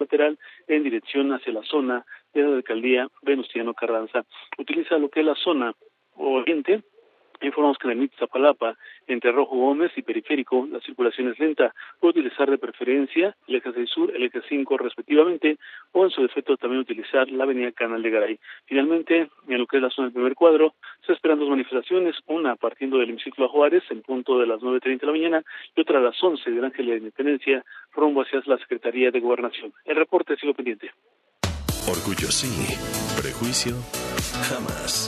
lateral en dirección hacia la zona de la alcaldía Venustiano Carranza. Utiliza lo que es la zona oriente. Informamos que en el Iztapalapa, entre Rojo Gómez y Periférico, la circulación es lenta. Puede utilizar de preferencia el eje 6 sur, el eje 5 respectivamente, o en su defecto también utilizar la avenida Canal de Garay. Finalmente, en lo que es la zona del primer cuadro, se esperan dos manifestaciones, una partiendo del hemiciclo a Juárez, en punto de las 9:30 de la mañana, y otra a las 11 del Ángel de la Independencia, rumbo hacia la Secretaría de Gobernación. El reporte sigo pendiente. Orgullo sí, prejuicio jamás.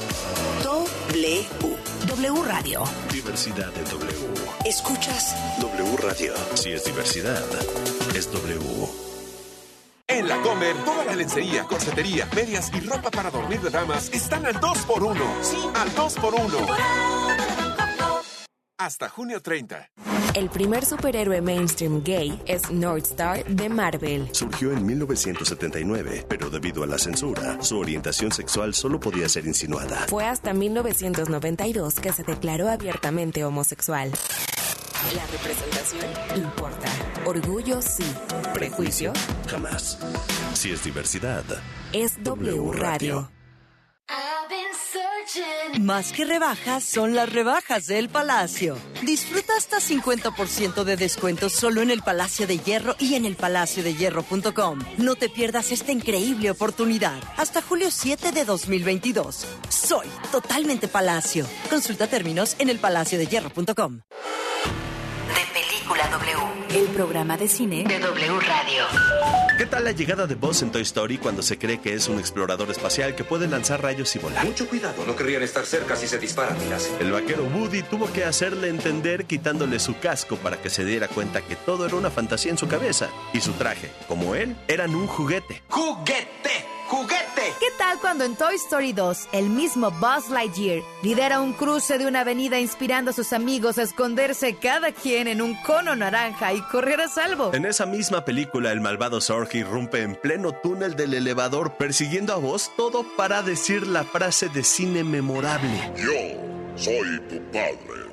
W Radio. Diversidad de W. ¿Escuchas? W Radio. Si es diversidad, es W. En La Comer, toda la lencería, corsetería, medias y ropa para dormir de damas están al 2x1. Sí, al 2x1. Hasta junio 30. El primer superhéroe mainstream gay es Northstar de Marvel. Surgió en 1979, pero debido a la censura, su orientación sexual solo podía ser insinuada. Fue hasta 1992 que se declaró abiertamente homosexual. La representación importa. Orgullo sí. Prejuicio jamás. Si es diversidad, es W Radio. Más que rebajas son las rebajas del Palacio. Disfruta hasta 50% de descuento solo en el Palacio de Hierro y en elpalaciodehierro.com. No te pierdas esta increíble oportunidad. Hasta julio 7 de 2022. Soy totalmente Palacio. Consulta términos en elpalaciodehierro.com. De Película W, el programa de cine de W Radio. ¿qué tal la llegada de Buzz en Toy Story cuando se cree que es un explorador espacial que puede lanzar rayos y volar? Mucho cuidado, no querrían estar cerca si se disparan, miras. El vaquero Woody tuvo que hacerle entender quitándole su casco para que se diera cuenta que todo era una fantasía en su cabeza. Y su traje, como él, eran un juguete. ¡Juguete! ¡Juguete! ¿Qué tal cuando en Toy Story 2 el mismo Buzz Lightyear lidera un cruce de una avenida inspirando a sus amigos a esconderse cada quien en un cono naranja y correr a salvo? En esa misma película, el malvado Zorg irrumpe en pleno túnel del elevador persiguiendo a Buzz, todo para decir la frase de cine memorable. Yo soy tu padre.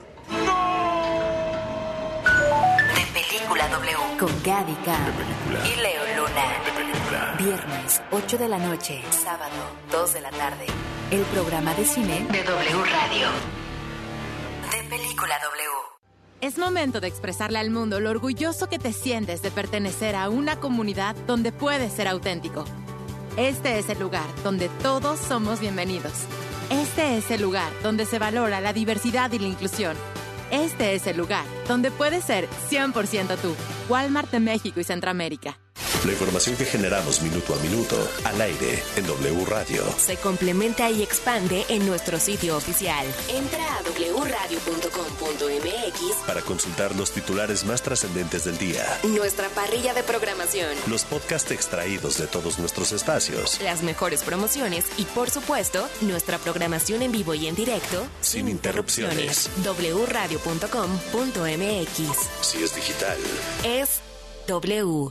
De Película W con Gaby Khan y Leo Luna. Viernes, 8 de la noche. Sábado, 2 de la tarde. El programa de cine de W Radio. De Película W. Es momento de expresarle al mundo lo orgulloso que te sientes de pertenecer a una comunidad donde puedes ser auténtico. Este es el lugar donde todos somos bienvenidos. Este es el lugar donde se valora la diversidad y la inclusión. Este es el lugar donde puedes ser 100% tú. Walmart de México y Centroamérica. La información que generamos minuto a minuto, al aire, en W Radio. Se complementa y expande en nuestro sitio oficial. Entra a wradio.com.mx para consultar los titulares más trascendentes del día. Nuestra parrilla de programación. Los podcasts extraídos de todos nuestros espacios. Las mejores promociones y, por supuesto, nuestra programación en vivo y en directo. Sin interrupciones. wradio.com.mx. Si es digital, es W.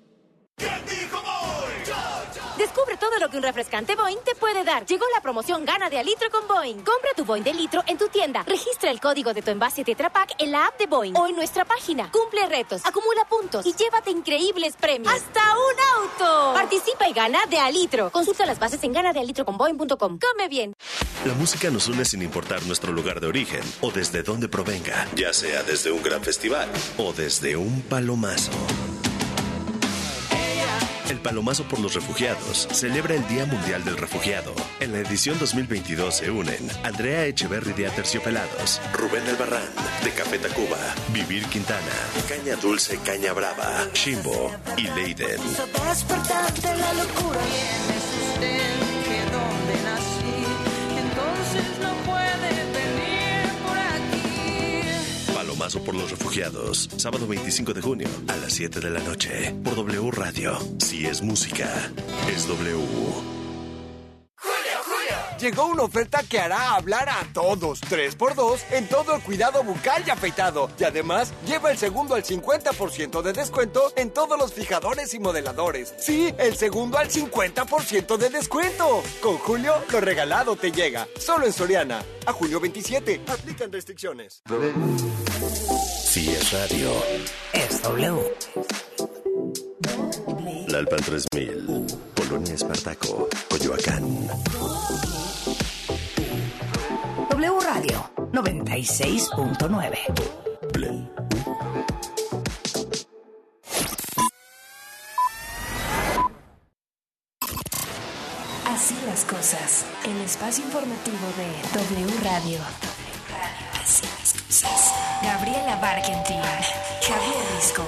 Descubre todo lo que un refrescante Boing te puede dar. Llegó la promoción Gana de a litro con Boing. Compra tu Boing de litro en tu tienda. Registra el código de tu envase Tetra Pak en la app de Boing o en nuestra página. Cumple retos, acumula puntos y llévate increíbles premios. ¡Hasta un auto! Participa y gana de a litro. Consulta las bases en ganadealitroconboing.com. Come bien. La música nos une sin importar nuestro lugar de origen o desde dónde provenga, ya sea desde un gran festival o desde un palomazo. El Palomazo por los Refugiados celebra el Día Mundial del Refugiado. En la edición 2022 se unen Andrea Echeverri de Aterciopelados, Rubén Albarrán de Café Tacuba, Vivir Quintana, Caña Dulce, Caña Brava, Shimbo y Leiden. Palomazo por los Refugiados, sábado 25 de junio a las 7 de la noche por W Radio. Si es música, es W. Llegó una oferta que hará hablar a todos. 3x2 en todo el cuidado bucal y afeitado. Y además, lleva el segundo al 50% de descuento en todos los fijadores y modeladores. Sí, el segundo al 50% de descuento. Con Julio, lo regalado te llega. Solo en Soriana. A julio 27. Aplican restricciones. Si es radio, es W. Tlalpan 3000, Colonia Espartaco, Coyoacán. W Radio 96.9. Así las cosas. El espacio informativo de W Radio. Así las cosas. Gabriela Barkentin, Javier Risco.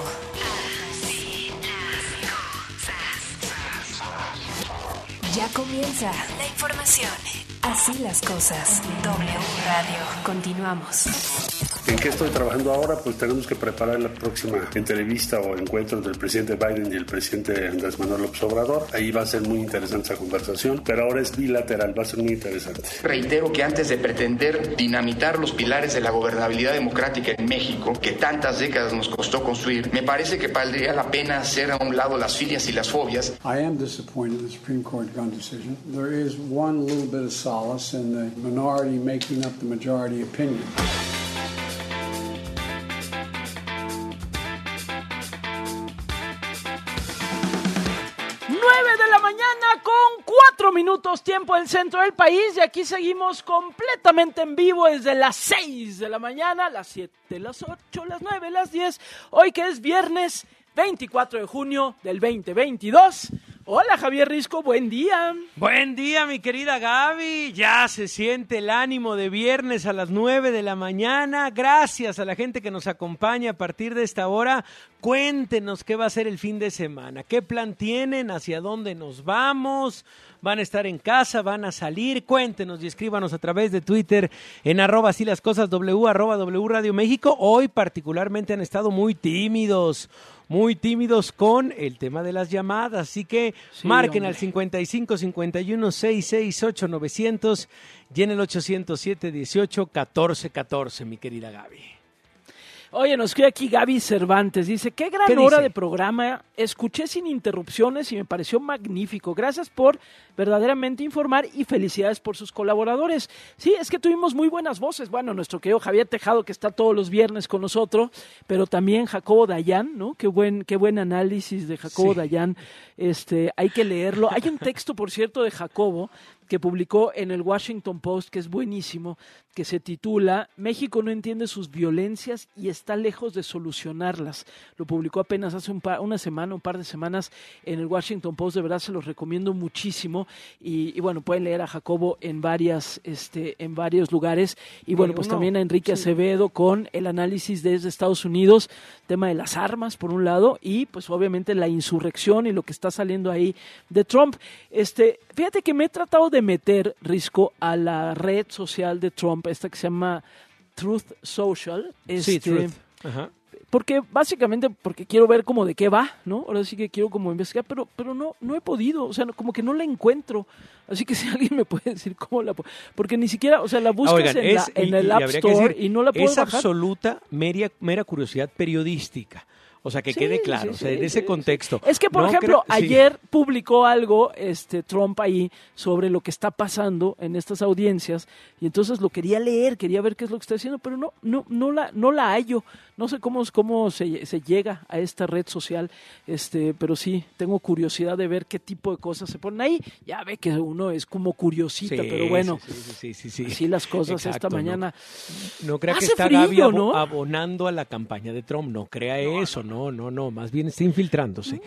Ya comienza la información. Así las cosas. W Radio. Continuamos. ¿En qué estoy trabajando ahora? Pues tenemos que preparar la próxima entrevista o encuentro del presidente Biden y el presidente Andrés Manuel López Obrador. Ahí va a ser muy interesante esa conversación, pero ahora es bilateral, va a ser muy interesante. Reitero que antes de pretender dinamitar los pilares de la gobernabilidad democrática en México, que tantas décadas nos costó construir, me parece que valdría la pena hacer a un lado las filias y las fobias. I am disappointed in the Supreme Court gun decision. There is one little bit of solace in the minority making up the majority opinion. 4 minutos, tiempo del centro del país, y aquí seguimos completamente en vivo desde las 6 de la mañana, las 7, las 8, las 9, las 10, hoy que es viernes 24 de junio del 2022. Hola Javier Risco, buen día. Buen día mi querida Gaby, ya se siente el ánimo de viernes a las 9 de la mañana, gracias a la gente que nos acompaña a partir de esta hora. Cuéntenos qué va a ser el fin de semana, qué plan tienen, hacia dónde nos vamos, van a estar en casa, van a salir, cuéntenos y escríbanos a través de Twitter en @asílascosasw, @W Radio México. Hoy particularmente han estado muy tímidos con el tema de las llamadas, así que sí, marquen al 55 51 668 900 y en el 807 18 14 14, mi querida Gaby. Oye, nos escribe aquí Gaby Cervantes, dice, qué gran hora de programa, escuché sin interrupciones y me pareció magnífico, gracias por verdaderamente informar y felicidades por sus colaboradores. Sí, es que tuvimos muy buenas voces, bueno, nuestro querido Javier Tejado, que está todos los viernes con nosotros, pero también Jacobo Dayan, ¿no? Qué buen análisis de Jacobo Dayan, hay que leerlo. Hay un texto, por cierto, de Jacobo, que publicó en el Washington Post, que es buenísimo, que se titula México no entiende sus violencias y está lejos de solucionarlas. Lo publicó apenas hace un par de semanas en el Washington Post, de verdad se los recomiendo muchísimo y bueno, pueden leer a Jacobo en varios lugares y bueno, pues también a Enrique Acevedo con el análisis desde Estados Unidos, tema de las armas por un lado y pues obviamente la insurrección y lo que está saliendo ahí de Trump. Fíjate que me he tratado de meter, Risco, a la red social de Trump, esta que se llama Truth Social. Sí, Truth. Ajá. Porque quiero ver como de qué va, ¿no? Ahora sí que quiero como investigar, pero no he podido, o sea, como que no la encuentro. Así que si alguien me puede decir cómo la... Porque ni siquiera, o sea, la buscas en el App Store y no la puedo bajar. Es absoluta, mera curiosidad periodística. O sea, que quede claro, o sea, en ese contexto. Es que, por ejemplo, ayer publicó algo Trump ahí sobre lo que está pasando en estas audiencias y entonces lo quería leer, quería ver qué es lo que está diciendo, pero no la hallo. No sé cómo se llega a esta red social, pero sí, tengo curiosidad de ver qué tipo de cosas se ponen ahí. Ya ve que uno es como curiosita, pero bueno, sí. así las cosas. Exacto, esta mañana. No crea que está Gaby abonando a la campaña de Trump, no crea eso, no, más bien está infiltrándose,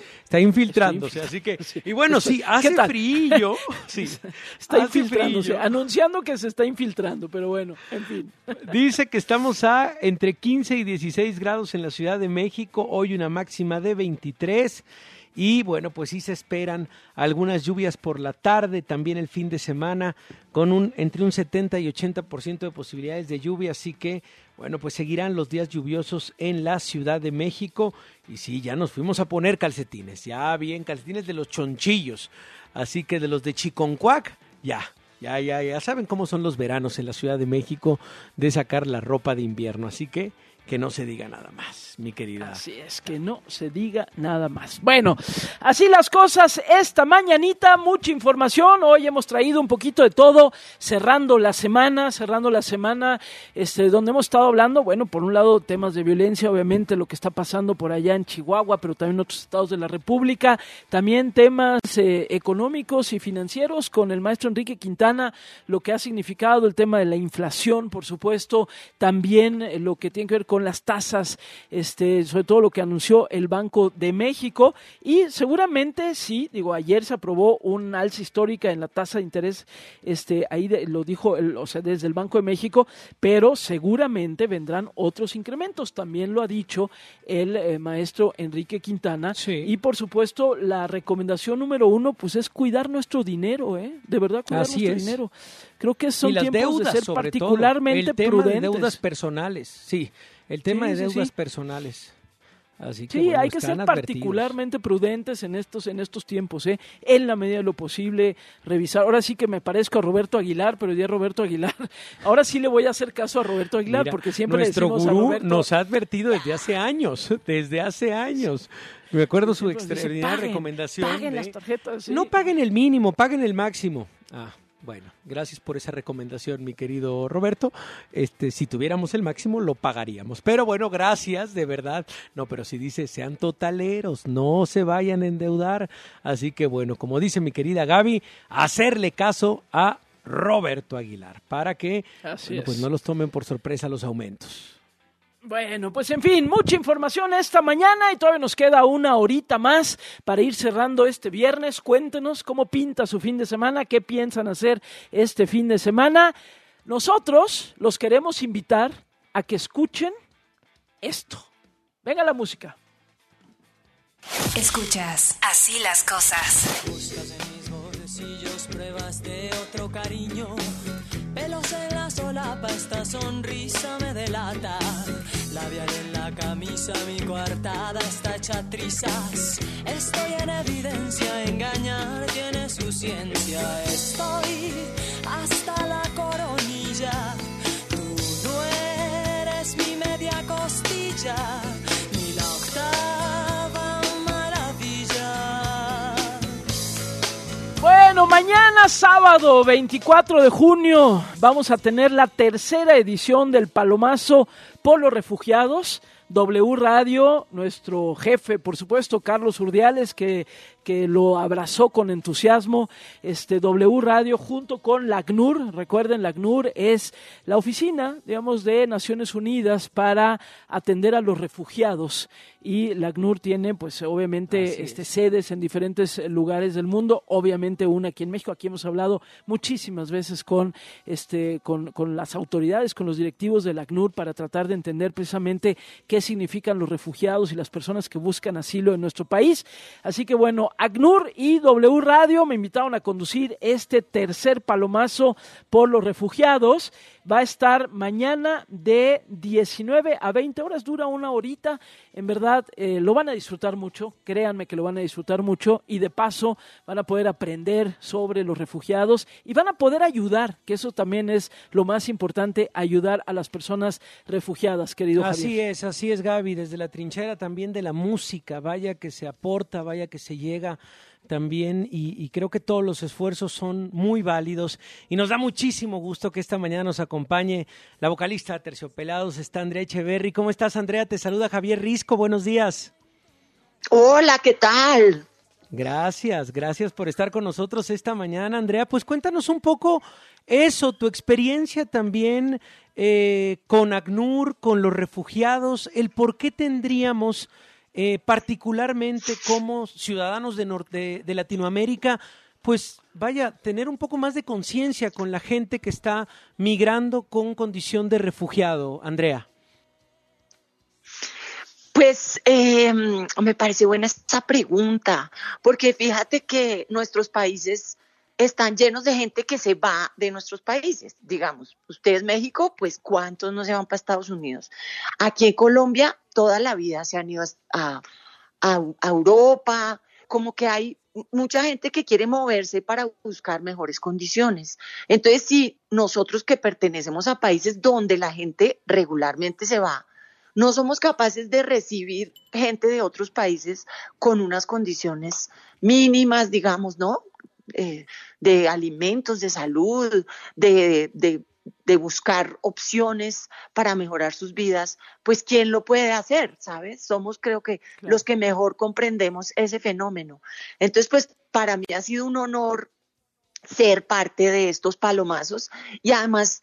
así que, y bueno, sí, hace frío, sí, está infiltrándose, anunciando que se está infiltrando, pero bueno, en fin. Dice que estamos a entre 15 y 16 grados en la Ciudad de México, hoy una máxima de 23, y bueno, pues sí se esperan algunas lluvias por la tarde, también el fin de semana, con entre un 70 y 80% de posibilidades de lluvia, así que bueno, pues seguirán los días lluviosos en la Ciudad de México, y sí, ya nos fuimos a poner calcetines, ya bien, calcetines de los chonchillos, así que de los de Chiconcuac, ya saben cómo son los veranos en la Ciudad de México, de sacar la ropa de invierno, así que que no se diga nada más, mi querida. Así es, que no se diga nada más. Bueno, así las cosas esta mañanita, mucha información. Hoy hemos traído un poquito de todo, cerrando la semana, donde hemos estado hablando, bueno, por un lado temas de violencia, obviamente lo que está pasando por allá en Chihuahua, pero también en otros estados de la República, también temas económicos y financieros con el maestro Enrique Quintana, lo que ha significado el tema de la inflación, por supuesto, también lo que tiene que ver con las tasas, sobre todo lo que anunció el Banco de México, y seguramente sí, ayer se aprobó un alza histórica en la tasa de interés, lo dijo desde el Banco de México, pero seguramente vendrán otros incrementos, también lo ha dicho el maestro Enrique Quintana, y por supuesto la recomendación número 1 pues es cuidar nuestro dinero, de verdad cuidar nuestro dinero. Creo que son tiempos deudas, de ser particularmente prudentes. El tema de deudas personales, sí. El tema de deudas personales. Así que, sí, hay que ser particularmente prudentes en estos tiempos, en la medida de lo posible, revisar. Ahora sí que me parezco a Roberto Aguilar, pero ya Roberto Aguilar. Ahora sí le voy a hacer caso a Roberto Aguilar, mira, porque siempre nuestro le decimos gurú a Roberto, nos ha advertido desde hace años. Me acuerdo su extraordinaria recomendación. Paguen las tarjetas. Sí. No paguen el mínimo, paguen el máximo. Bueno, gracias por esa recomendación, mi querido Roberto. Si tuviéramos el máximo, lo pagaríamos. Pero bueno, gracias, de verdad. No, pero si dice, sean totaleros, no se vayan a endeudar. Así que bueno, como dice mi querida Gaby, hacerle caso a Roberto Aguilar para que pues no los tomen por sorpresa los aumentos. Bueno, pues en fin, mucha información esta mañana y todavía nos queda una horita más para ir cerrando este viernes. Cuéntenos cómo pinta su fin de semana, qué piensan hacer este fin de semana. Nosotros los queremos invitar a que escuchen esto. Venga la música. Escuchas Así las cosas. Buscas en mis bolsillos pruebas de otro cariño. Pelos en la solapa, esta sonrisa me delata. Labial en la camisa, mi coartada está hecha trizas. Estoy en evidencia, engañar tiene su ciencia. Estoy hasta la coronilla. Tú no eres mi media costilla, ni la octava maravilla. Bueno, mañana sábado 24 de junio vamos a tener la tercera edición del Palomazo por los refugiados. W Radio, nuestro jefe, por supuesto, Carlos Urdiales, que lo abrazó con entusiasmo, W Radio junto con la ACNUR. Recuerden, la ACNUR es la oficina, de Naciones Unidas para atender a los refugiados, y la ACNUR tiene, pues, obviamente, sedes en diferentes lugares del mundo, obviamente una aquí en México. Aquí hemos hablado muchísimas veces con las autoridades, con los directivos de la ACNUR para tratar de entender precisamente qué significan los refugiados y las personas que buscan asilo en nuestro país. Así que bueno, ACNUR y W Radio me invitaron a conducir este tercer Palomazo por los refugiados. Va a estar mañana de 19 a 20 horas, dura una horita. En verdad, lo van a disfrutar mucho, créanme que lo van a disfrutar mucho, y de paso van a poder aprender sobre los refugiados y van a poder ayudar, que eso también es lo más importante, ayudar a las personas refugiadas, querido Javier. Así es, Gaby, desde la trinchera también de la música, vaya que se aporta, vaya que se llega también, y creo que todos los esfuerzos son muy válidos, y nos da muchísimo gusto que esta mañana nos acompañe la vocalista de Aterciopelados, está Andrea Echeverri. ¿Cómo estás, Andrea? Te saluda Javier Risco, buenos días. Hola, ¿qué tal? Gracias por estar con nosotros esta mañana, Andrea. Pues cuéntanos un poco tu experiencia también con ACNUR, con los refugiados, el por qué tendríamos particularmente como ciudadanos de Latinoamérica, pues tener un poco más de conciencia con la gente que está migrando con condición de refugiado, Andrea. Pues me parece buena esta pregunta, porque fíjate que nuestros países están llenos de gente que se va de nuestros países. Digamos, ustedes México, pues ¿cuántos no se van para Estados Unidos? Aquí en Colombia toda la vida se han ido a Europa, como que hay mucha gente que quiere moverse para buscar mejores condiciones. Entonces, si nosotros que pertenecemos a países donde la gente regularmente se va, no somos capaces de recibir gente de otros países con unas condiciones mínimas, digamos, ¿no? De alimentos, de salud, de buscar opciones para mejorar sus vidas, pues ¿quién lo puede hacer? ¿Sabes? Somos, creo que, los que mejor comprendemos ese fenómeno. Entonces, pues para mí ha sido un honor ser parte de estos palomazos y además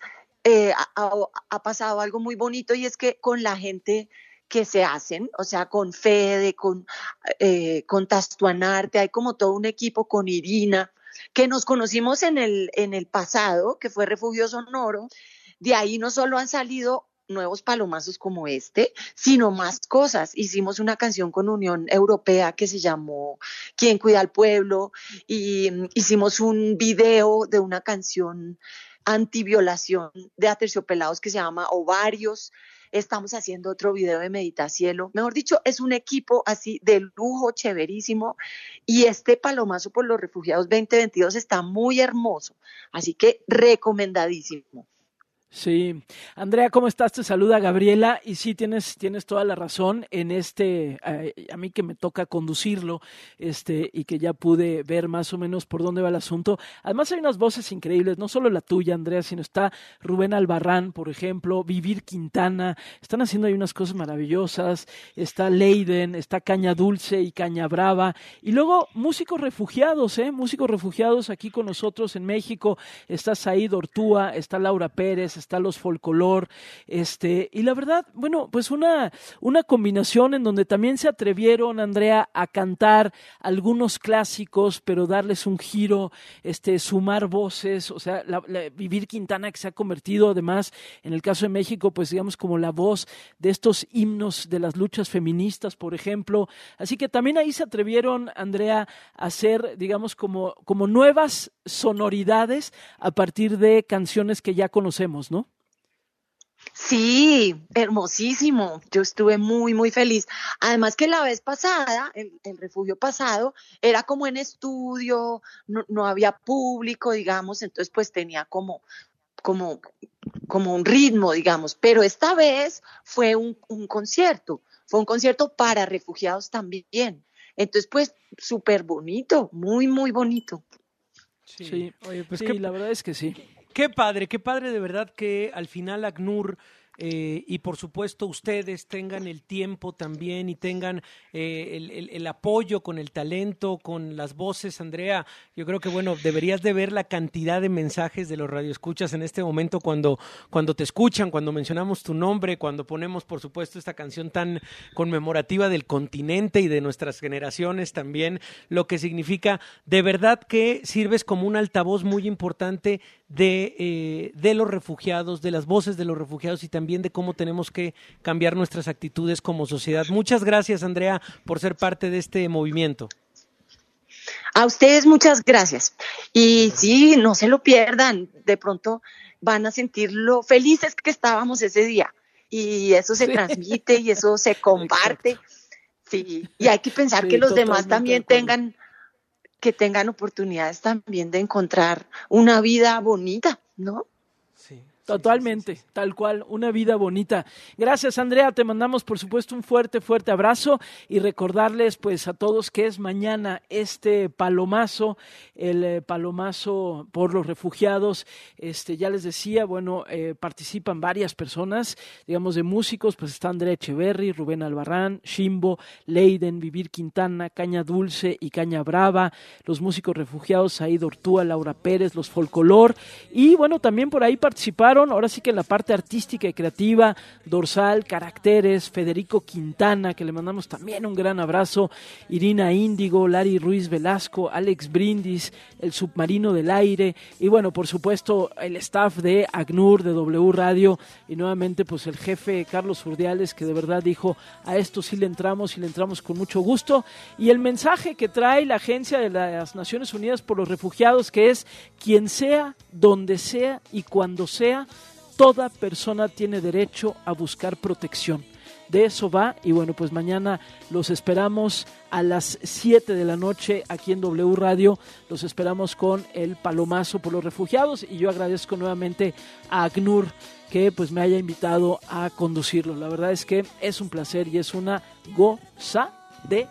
ha pasado algo muy bonito, y es que con la gente que se hacen, o sea, con Fede, con Tastuanarte, hay como todo un equipo, con Irina, que nos conocimos en el pasado, que fue Refugio Sonoro. De ahí no solo han salido nuevos palomazos como este, sino más cosas. Hicimos una canción con Unión Europea que se llamó ¿Quién cuida al pueblo? Y hicimos un video de una canción antiviolación de Aterciopelados que se llama Ovarios. Estamos haciendo otro video de Meditacielo. Mejor dicho, es un equipo así de lujo, chéverísimo. Y este Palomazo por los Refugiados 2022 está muy hermoso. Así que recomendadísimo. Sí. Andrea, ¿cómo estás? Te saluda Gabriela, y sí, tienes toda la razón en a mí que me toca conducirlo, y que ya pude ver más o menos por dónde va el asunto. Además hay unas voces increíbles, no solo la tuya, Andrea, sino está Rubén Albarrán, por ejemplo, Vivir Quintana, están haciendo ahí unas cosas maravillosas, está Leiden, está Caña Dulce y Caña Brava, y luego músicos refugiados aquí con nosotros en México, está Said Ortúa, está Laura Pérez, está Los Folcolor, y la verdad, bueno, pues una combinación en donde también se atrevieron, Andrea, a cantar algunos clásicos, pero darles un giro, sumar voces, o sea, Vivir Quintana, que se ha convertido además, en el caso de México, pues digamos como la voz de estos himnos de las luchas feministas, por ejemplo, así que también ahí se atrevieron, Andrea, a hacer, digamos, como nuevas sonoridades a partir de canciones que ya conocemos, ¿no? Sí, hermosísimo. Yo estuve muy, muy feliz. Además que la vez pasada, el refugio pasado, era como en estudio, no había público, digamos, entonces pues tenía como un ritmo, digamos, pero esta vez fue un concierto para refugiados también. Entonces pues súper bonito, muy, muy bonito. Sí, oye, pues sí, la verdad es que sí. Qué padre de verdad que al final ACNUR y por supuesto ustedes tengan el tiempo también y tengan el apoyo con el talento, con las voces. Andrea, yo creo que bueno, deberías de ver la cantidad de mensajes de los radioescuchas en este momento cuando te escuchan, cuando mencionamos tu nombre, cuando ponemos por supuesto esta canción tan conmemorativa del continente y de nuestras generaciones también, lo que significa de verdad que sirves como un altavoz muy importante de los refugiados, de las voces de los refugiados y también de cómo tenemos que cambiar nuestras actitudes como sociedad. Muchas gracias, Andrea, por ser parte de este movimiento. A ustedes muchas gracias. Y sí, no se lo pierdan. De pronto van a sentir lo felices que estábamos ese día. Y eso se transmite y eso se comparte. Sí, y hay que pensar que los demás también tengan oportunidades también de encontrar una vida bonita, ¿no? Totalmente, tal cual, una vida bonita. Gracias, Andrea, te mandamos por supuesto un fuerte abrazo y recordarles pues a todos que es mañana palomazo, el palomazo por los refugiados. Ya les decía, bueno, participan varias personas, digamos de músicos, pues está Andrea Echeverry, Rubén Albarrán, Shimbo, Leiden, Vivir Quintana, Caña Dulce y Caña Brava, los músicos refugiados, Said Ortúa, Laura Pérez, Los Folcolor, y bueno, también por ahí participaron, ahora sí que en la parte artística y creativa, Dorsal, Caracteres, Federico Quintana, que le mandamos también un gran abrazo, Irina Índigo, Lari Ruiz Velasco, Alex Brindis, El Submarino del Aire, y bueno, por supuesto, el staff de ACNUR, de W Radio, y nuevamente pues el jefe Carlos Urdiales, que de verdad dijo, a esto sí le entramos y le entramos con mucho gusto, y el mensaje que trae la Agencia de las Naciones Unidas por los Refugiados, que es, quien sea, donde sea y cuando sea, toda persona tiene derecho a buscar protección. de eso va. Y bueno, pues mañana los esperamos a las 7 de la noche aquí en W Radio. Los esperamos con el palomazo por los refugiados, y yo agradezco nuevamente a ACNUR que pues me haya invitado a conducirlo. La verdad es que es un placer y es una gozadera.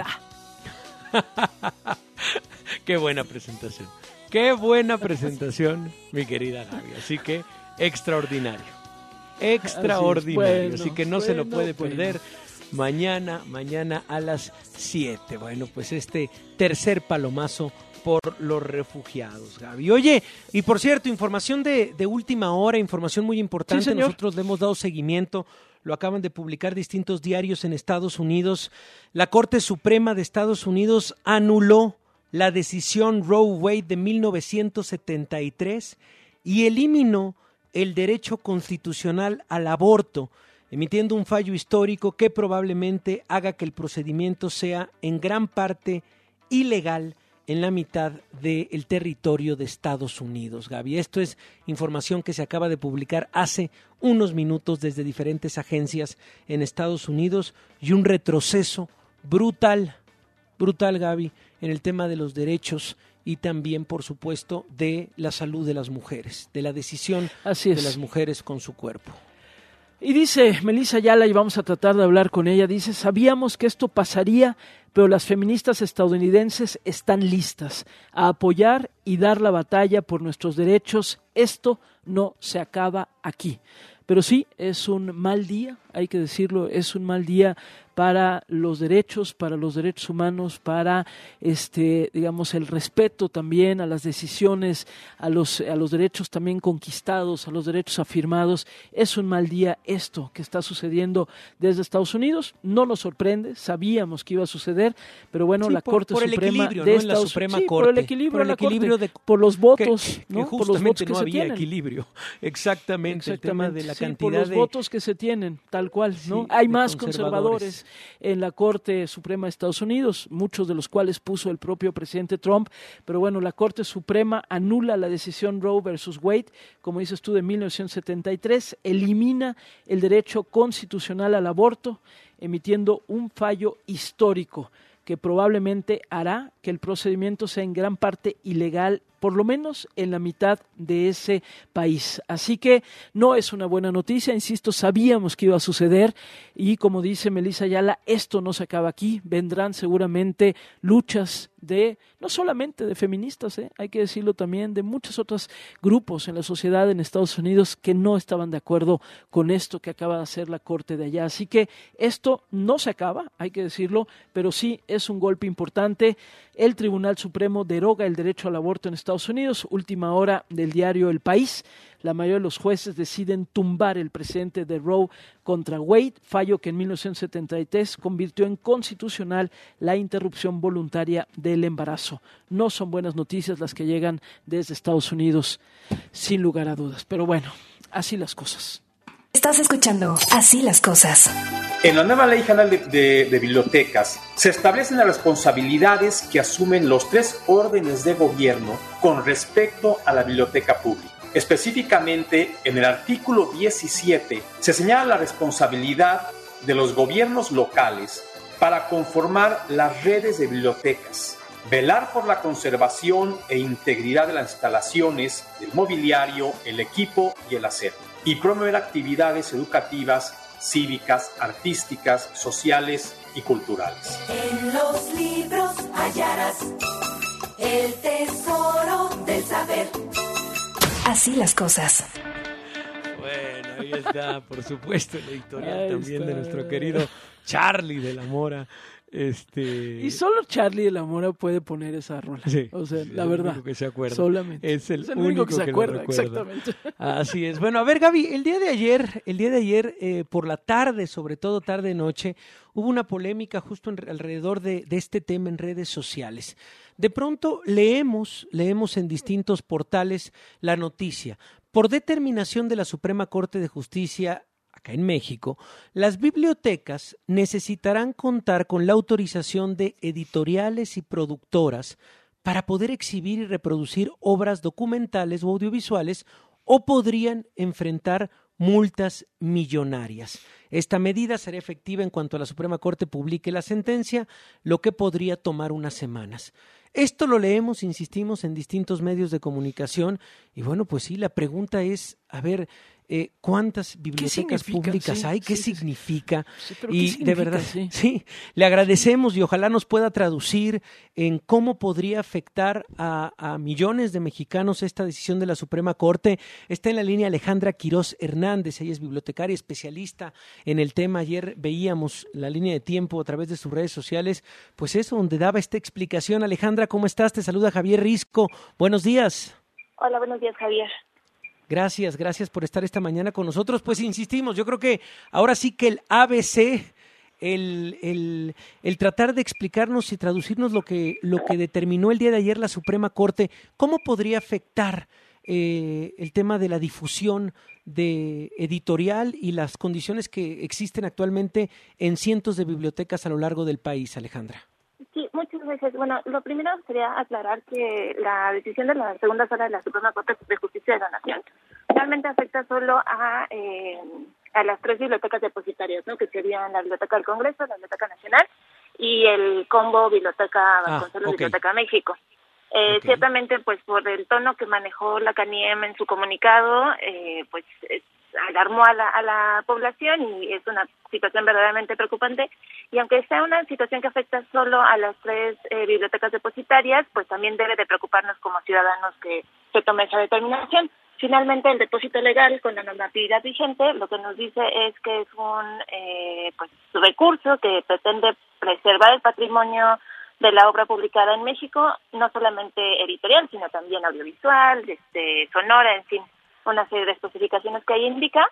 Qué buena presentación. Qué buena presentación, mi querida Gaby. Así que extraordinario. Extraordinario. Así que no se lo puede perder. Mañana a las 7. Bueno, pues este tercer palomazo por los refugiados, Gaby. Oye, y por cierto, información de última hora, información muy importante. Sí, nosotros le hemos dado seguimiento. Lo acaban de publicar distintos diarios en Estados Unidos. La Corte Suprema de Estados Unidos anuló la decisión Roe Wade de 1973 y eliminó el derecho constitucional al aborto, emitiendo un fallo histórico que probablemente haga que el procedimiento sea en gran parte ilegal en la mitad del territorio de Estados Unidos, Gaby. Esto es información que se acaba de publicar hace unos minutos desde diferentes agencias en Estados Unidos, y un retroceso brutal, Gaby, en el tema de los derechos y también, por supuesto, de la salud de las mujeres, de la decisión de las mujeres con su cuerpo. Y dice Melissa Ayala, y vamos a tratar de hablar con ella, dice: sabíamos que esto pasaría, pero las feministas estadounidenses están listas a apoyar y dar la batalla por nuestros derechos. Esto no se acaba aquí. Pero sí, es un mal día, hay que decirlo, es un mal día para los derechos humanos, para digamos el respeto también a las decisiones, a los derechos también conquistados, a los derechos afirmados. Es un mal día esto que está sucediendo desde Estados Unidos. No nos sorprende, sabíamos que iba a suceder, pero bueno, la Corte Suprema de Estados Unidos, por el equilibrio, por los votos, que por los votos que no se había tienen. Equilibrio, exactamente, el tema de la cantidad por los votos que se tienen, tal cual, ¿no? Hay más conservadores en la Corte Suprema de Estados Unidos, muchos de los cuales puso el propio presidente Trump, pero bueno, la Corte Suprema anula la decisión Roe versus Wade, como dices tú, de 1973, elimina el derecho constitucional al aborto, emitiendo un fallo histórico que probablemente hará que el procedimiento sea en gran parte ilegal, por lo menos en la mitad de ese país. Así que no es una buena noticia, insisto, sabíamos que iba a suceder, y como dice Melissa Ayala, esto no se acaba aquí, vendrán seguramente luchas no solamente de feministas, hay que decirlo también, de muchos otros grupos en la sociedad en Estados Unidos que no estaban de acuerdo con esto que acaba de hacer la Corte de allá. Así que esto no se acaba, hay que decirlo, pero sí es un golpe importante. El Tribunal Supremo deroga el derecho al aborto en Estados Unidos. Última hora del diario El País. La mayoría de los jueces deciden tumbar el precedente de Roe contra Wade, fallo que en 1973 convirtió en constitucional la interrupción voluntaria del embarazo. No son buenas noticias las que llegan desde Estados Unidos, sin lugar a dudas. Pero bueno, así las cosas. Estás escuchando Así las cosas. En la nueva Ley General de Bibliotecas se establecen las responsabilidades que asumen los 3 órdenes de gobierno con respecto a la biblioteca pública. Específicamente, en el artículo 17 se señala la responsabilidad de los gobiernos locales para conformar las redes de bibliotecas, velar por la conservación e integridad de las instalaciones, del mobiliario, el equipo y el acervo, y promover actividades educativas, cívicas, artísticas, sociales y culturales. En los libros hallarás el tesoro del saber. Así las cosas. Bueno, ahí está, por supuesto, el editorial también de nuestro querido Charlie de la Mora. Y solo Charlie de la Mora puede poner esa rola. Sí, o sea, la verdad. Es el único que se acuerda. Solamente. Es el único que se acuerda, exactamente. Así es. Bueno, a ver, Gaby, el día de ayer, por la tarde, sobre todo tarde-noche, hubo una polémica justo alrededor de este tema en redes sociales. De pronto leemos en distintos portales la noticia. Por determinación de la Suprema Corte de Justicia acá en México, las bibliotecas necesitarán contar con la autorización de editoriales y productoras para poder exhibir y reproducir obras documentales o audiovisuales, o podrían enfrentar multas millonarias. Esta medida será efectiva en cuanto la Suprema Corte publique la sentencia, lo que podría tomar unas semanas. Esto lo leemos, insistimos, en distintos medios de comunicación y bueno, pues sí, la pregunta es, a ver, ¿cuántas bibliotecas públicas hay? ¿Qué significa? Sí, y de verdad, sí, le agradecemos y ojalá nos pueda traducir en cómo podría afectar a millones de mexicanos esta decisión de la Suprema Corte. Está en la línea Alejandra Quirós Hernández, ella es bibliotecaria especialista en el tema. Ayer veíamos la línea de tiempo a través de sus redes sociales, pues eso, donde daba esta explicación. Alejandra, ¿cómo estás? Te saluda Javier Risco. Buenos días. Hola, buenos días, Javier. Gracias por estar esta mañana con nosotros. Pues insistimos, yo creo que ahora sí que el ABC, el tratar de explicarnos y traducirnos lo que determinó el día de ayer la Suprema Corte, ¿cómo podría afectar el tema de la difusión de editorial y las condiciones que existen actualmente en cientos de bibliotecas a lo largo del país, Alejandra? Sí, muchas gracias. Bueno, lo primero sería aclarar que la decisión de la segunda sala de la Suprema Corte de Justicia de la Nación realmente afecta solo a las 3 bibliotecas depositarias, ¿no? Que serían la Biblioteca del Congreso, la Biblioteca Nacional y el combo Biblioteca Vasconcelos, Biblioteca México. Ciertamente, pues por el tono que manejó la CANIEM en su comunicado, pues alarmó a la población y es una situación verdaderamente preocupante. Y aunque sea una situación que afecta solo a las 3 bibliotecas depositarias, pues también debe de preocuparnos como ciudadanos que se tome esa determinación. Finalmente, el depósito legal con la normatividad vigente lo que nos dice es que es un recurso que pretende preservar el patrimonio de la obra publicada en México, no solamente editorial, sino también audiovisual, sonora, en fin, una serie de especificaciones que ahí indica,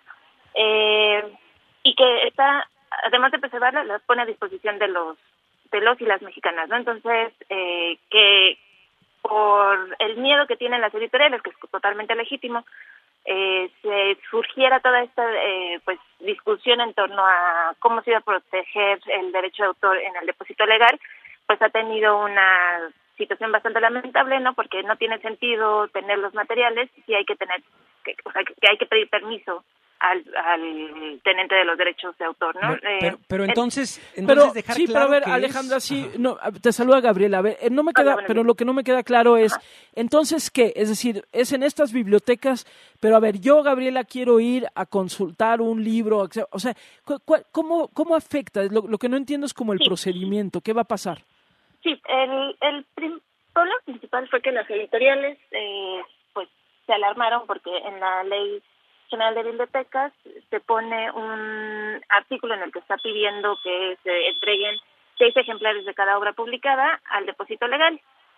y que está, además de preservarla, las pone a disposición de los y las mexicanas, ¿no? Entonces, que por el miedo que tienen las editoriales, que es totalmente legítimo, se surgiera toda esta discusión en torno a cómo se iba a proteger el derecho de autor en el depósito legal, pues ha tenido una situación bastante lamentable, ¿no? Porque no tiene sentido tener los materiales y hay que tener, que hay que pedir permiso al tenente de los derechos de autor, ¿no? Pero entonces dejar sí, claro pero a ver, que Alejandra, no, te saluda Gabriela. A ver, no me queda, pero lo que no me queda claro es, entonces, ¿qué? Es decir, es en estas bibliotecas, pero a ver, yo, Gabriela, quiero ir a consultar un libro, o sea, ¿cómo afecta? Lo que no entiendo es como el procedimiento, ¿qué va a pasar? Sí, el problema principal fue que las editoriales pues se alarmaron porque en la Ley General de Bibliotecas se pone un artículo en el que está pidiendo que se entreguen 6 ejemplares de cada obra publicada al depósito legal.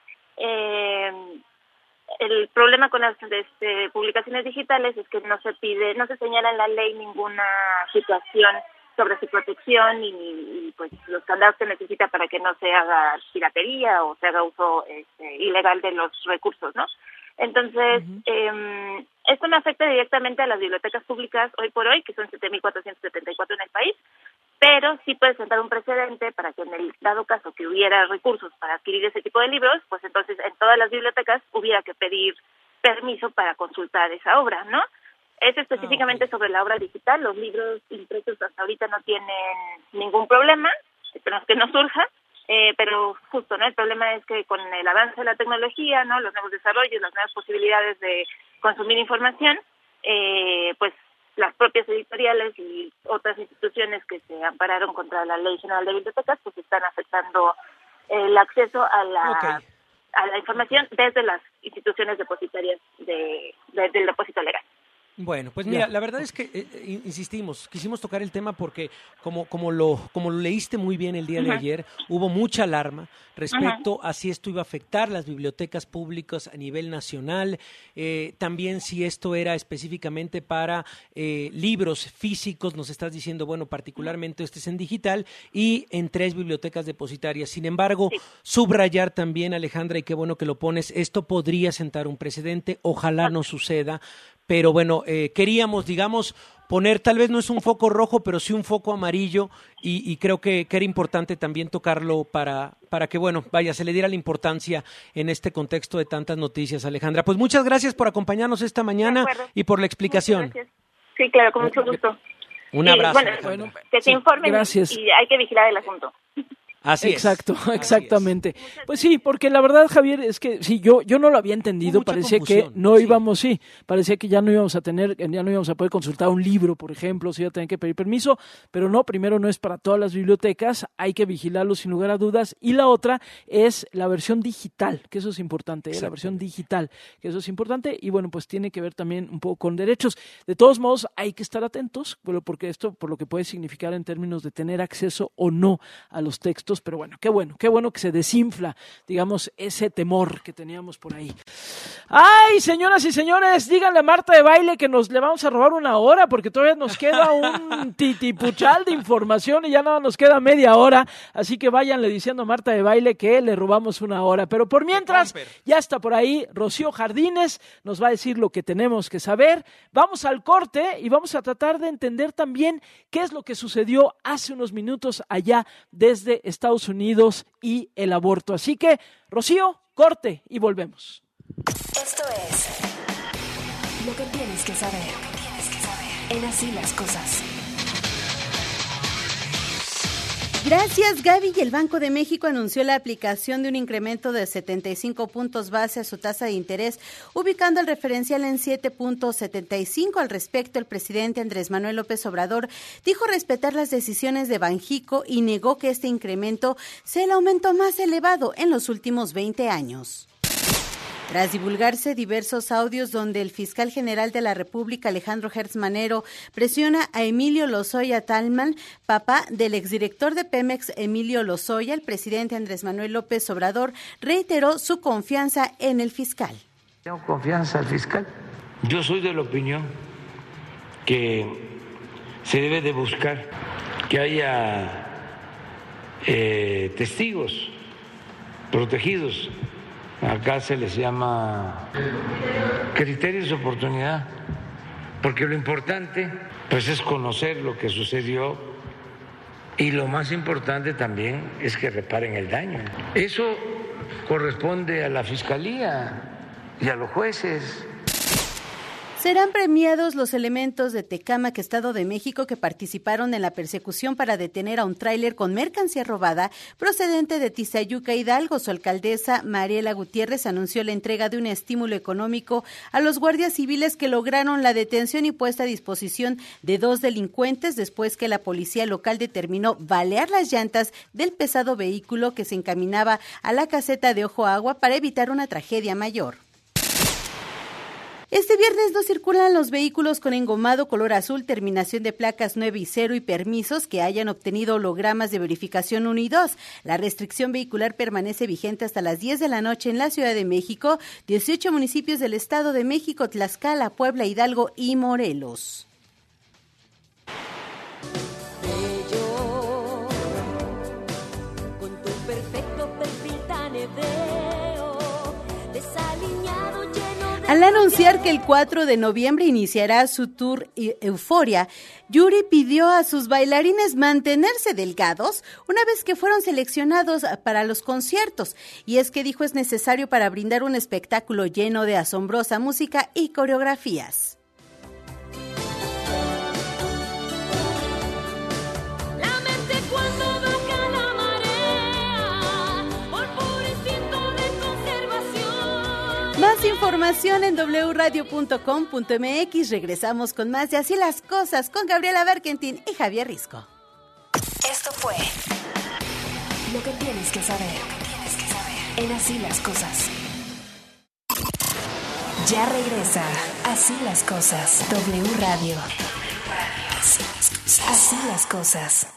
El problema con las publicaciones digitales es que no se señala en la ley ninguna situación sobre su protección y pues los candados que necesita para que no se haga piratería o se haga uso ilegal de los recursos, ¿no? Entonces, esto no afecta directamente a las bibliotecas públicas hoy por hoy, que son 7.474 en el país, pero sí puede sentar un precedente para que en el dado caso que hubiera recursos para adquirir ese tipo de libros, pues entonces en todas las bibliotecas hubiera que pedir permiso para consultar esa obra, ¿no? Es específicamente sobre la obra digital. Los libros impresos hasta ahorita no tienen ningún problema, esperamos que no surja, pero justo, ¿no? El problema es que con el avance de la tecnología, ¿no? Los nuevos desarrollos, las nuevas posibilidades de consumir información, pues las propias editoriales y otras instituciones que se ampararon contra la Ley General de Bibliotecas, pues están afectando el acceso a la información desde las instituciones depositarias del depósito legal. Bueno, pues mira, la verdad es que insistimos, quisimos tocar el tema porque como lo leíste muy bien el día de ayer, hubo mucha alarma respecto a si esto iba a afectar las bibliotecas públicas a nivel nacional, también si esto era específicamente para libros físicos, nos estás diciendo, bueno, particularmente este es en digital y en 3 bibliotecas depositarias. Sin embargo, subrayar también, Alejandra, y qué bueno que lo pones, esto podría sentar un precedente, ojalá no suceda. Pero bueno, queríamos, digamos, poner, tal vez no es un foco rojo, pero sí un foco amarillo y creo que era importante también tocarlo para que, bueno, vaya, se le diera la importancia en este contexto de tantas noticias, Alejandra. Pues muchas gracias por acompañarnos esta mañana y por la explicación. Sí, claro, con mucho gusto. Un abrazo. Bueno, que se informen. Gracias. Y hay que vigilar el asunto. Así Exacto, exactamente. Pues sí, porque la verdad, Javier, es que sí, yo no lo había entendido, parecía que no íbamos, parecía que ya no íbamos a poder consultar un libro, por ejemplo, si iba a tener que pedir permiso, pero no, primero no es para todas las bibliotecas, hay que vigilarlo sin lugar a dudas, y la otra es la versión digital, que eso es importante, la versión digital, que eso es importante, y bueno, pues tiene que ver también un poco con derechos. De todos modos, hay que estar atentos, porque esto, por lo que puede significar en términos de tener acceso o no a los textos, pero bueno que se desinfla, digamos, ese temor que teníamos por ahí. ¡Ay, señoras y señores! Díganle a Marta de Baile que le vamos a robar una hora, porque todavía nos queda un titipuchal de información y ya no nos queda media hora, así que váyanle diciendo a Marta de Baile que le robamos una hora. Pero por mientras, ya está por ahí Rocío Jardines, nos va a decir lo que tenemos que saber. Vamos al corte y vamos a tratar de entender también qué es lo que sucedió hace unos minutos allá desde Estados Unidos y el aborto. Así que, Rocío, corte y volvemos. Esto es lo que tienes que saber. En Así las Cosas. Gracias, Gaby. Y el Banco de México anunció la aplicación de un incremento de 75 puntos base a su tasa de interés, ubicando el referencial en 7.75. Al respecto, el presidente Andrés Manuel López Obrador dijo respetar las decisiones de Banjico y negó que este incremento sea el aumento más elevado en los últimos 20 años. Tras divulgarse diversos audios donde el fiscal general de la República, Alejandro Gertz Manero, presiona a Emilio Lozoya Talman, papá del exdirector de Pemex, Emilio Lozoya, el presidente Andrés Manuel López Obrador reiteró su confianza en el fiscal. Tengo confianza al fiscal. Yo soy de la opinión que se debe de buscar que haya testigos protegidos. Acá se les llama criterios de oportunidad, porque lo importante pues es conocer lo que sucedió y lo más importante también es que reparen el daño. Eso corresponde a la Fiscalía y a los jueces. Serán premiados los elementos de Tecámac, Estado de México, que participaron en la persecución para detener a un tráiler con mercancía robada procedente de Tizayuca, Hidalgo. Su alcaldesa, Mariela Gutiérrez, anunció la entrega de un estímulo económico a los guardias civiles que lograron la detención y puesta a disposición de 2 delincuentes después que la policía local determinó balear las llantas del pesado vehículo que se encaminaba a la caseta de Ojo Agua para evitar una tragedia mayor. Este viernes no circulan los vehículos con engomado color azul, terminación de placas 9 y 0 y permisos que hayan obtenido hologramas de verificación 1 y 2. La restricción vehicular permanece vigente hasta las 10 de la noche en la Ciudad de México, 18 municipios del Estado de México, Tlaxcala, Puebla, Hidalgo y Morelos. Con tu perfecto perfil tan hebreo, desaliñado, Al anunciar que el 4 de noviembre iniciará su tour Euforia, Yuri pidió a sus bailarines mantenerse delgados una vez que fueron seleccionados para los conciertos. Y es que dijo es necesario para brindar un espectáculo lleno de asombrosa música y coreografías. Más información en wradio.com.mx. Regresamos con más de Así las Cosas con Gabriela Berkentin y Javier Risco. Esto fue lo que tienes que saber en Así las Cosas. Ya regresa Así las Cosas. W Radio. Así las Cosas.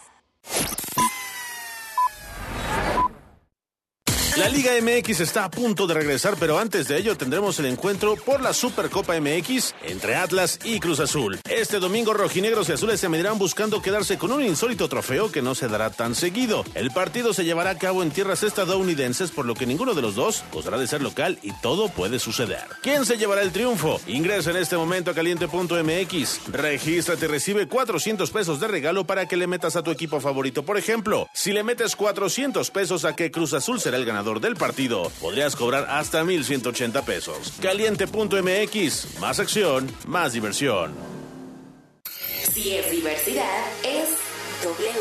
La Liga MX está a punto de regresar, pero antes de ello tendremos el encuentro por la Supercopa MX entre Atlas y Cruz Azul. Este domingo rojinegros y azules se medirán buscando quedarse con un insólito trofeo que no se dará tan seguido. El partido se llevará a cabo en tierras estadounidenses, por lo que ninguno de los dos gozará de ser local y todo puede suceder. ¿Quién se llevará el triunfo? Ingresa en este momento a caliente.mx. Regístrate y recibe $400 de regalo para que le metas a tu equipo favorito. Por ejemplo, si le metes $400 a que Cruz Azul será el ganador del partido, podrías cobrar hasta $1,180. Caliente.mx, más acción, más diversión. Si es diversidad, es W.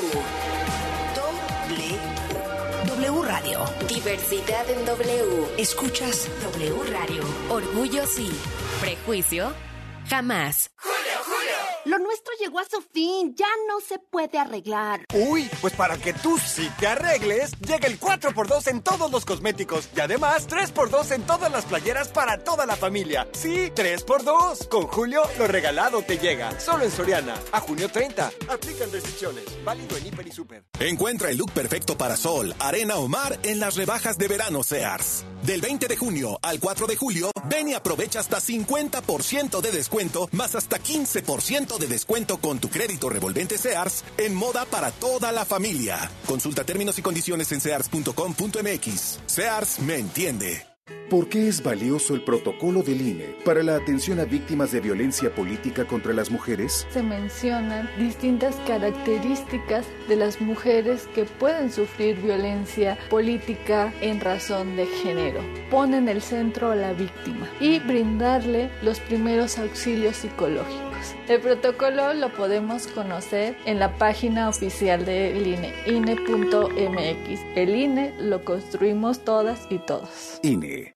W Radio. Diversidad en W. Escuchas W Radio. Orgullo sí. Prejuicio jamás. Lo nuestro llegó a su fin, ya no se puede arreglar. Uy, pues para que tú sí te arregles, llega el 4x2 en todos los cosméticos. Y además, 3x2 en todas las playeras para toda la familia. Sí, 3x2. Con Julio, lo regalado te llega. Solo en Soriana. A junio 30. Aplican restricciones. Válido en Hiper y Super. Encuentra el look perfecto para sol, arena o mar en las rebajas de verano Sears. Del 20 de junio al 4 de julio, ven y aprovecha hasta 50% de descuento, más hasta 15% de descuento con tu crédito revolvente Sears en moda para toda la familia. Consulta términos y condiciones en sears.com.mx. Sears me entiende. ¿Por qué es valioso el protocolo del INE para la atención a víctimas de violencia política contra las mujeres? Se mencionan distintas características de las mujeres que pueden sufrir violencia política en razón de género. Pone en el centro a la víctima y brindarle los primeros auxilios psicológicos. El protocolo lo podemos conocer en la página oficial del INE, INE.mx. El INE lo construimos todas y todos. INE.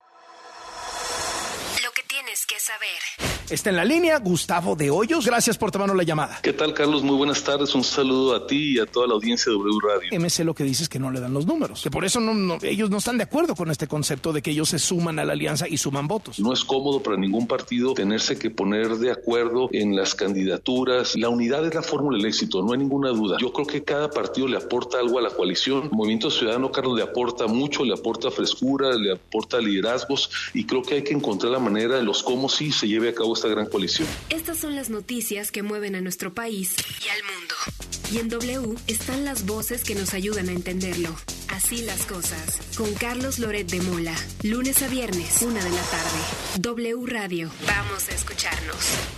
Lo que tienes que saber. Está en la línea Gustavo de Hoyos. Gracias por tomarnos la llamada. ¿Qué tal, Carlos? Muy buenas tardes. Un saludo a ti y a toda la audiencia de W Radio. MC lo que dice es que no le dan los números, que por eso ellos no están de acuerdo con este concepto de que ellos se suman a la alianza y suman votos. No es cómodo para ningún partido tenerse que poner de acuerdo en las candidaturas. La unidad es la fórmula del éxito, no hay ninguna duda. Yo creo que cada partido le aporta algo a la coalición. El Movimiento Ciudadano, Carlos, le aporta mucho, le aporta frescura, le aporta liderazgos y creo que hay que encontrar la manera de los cómo sí se lleve a cabo esta gran coalición. Estas son las noticias que mueven a nuestro país y al mundo. Y en W están las voces que nos ayudan a entenderlo. Así las cosas. Con Carlos Loret de Mola. Lunes a viernes, 1 de la tarde. W Radio. Vamos a escucharnos.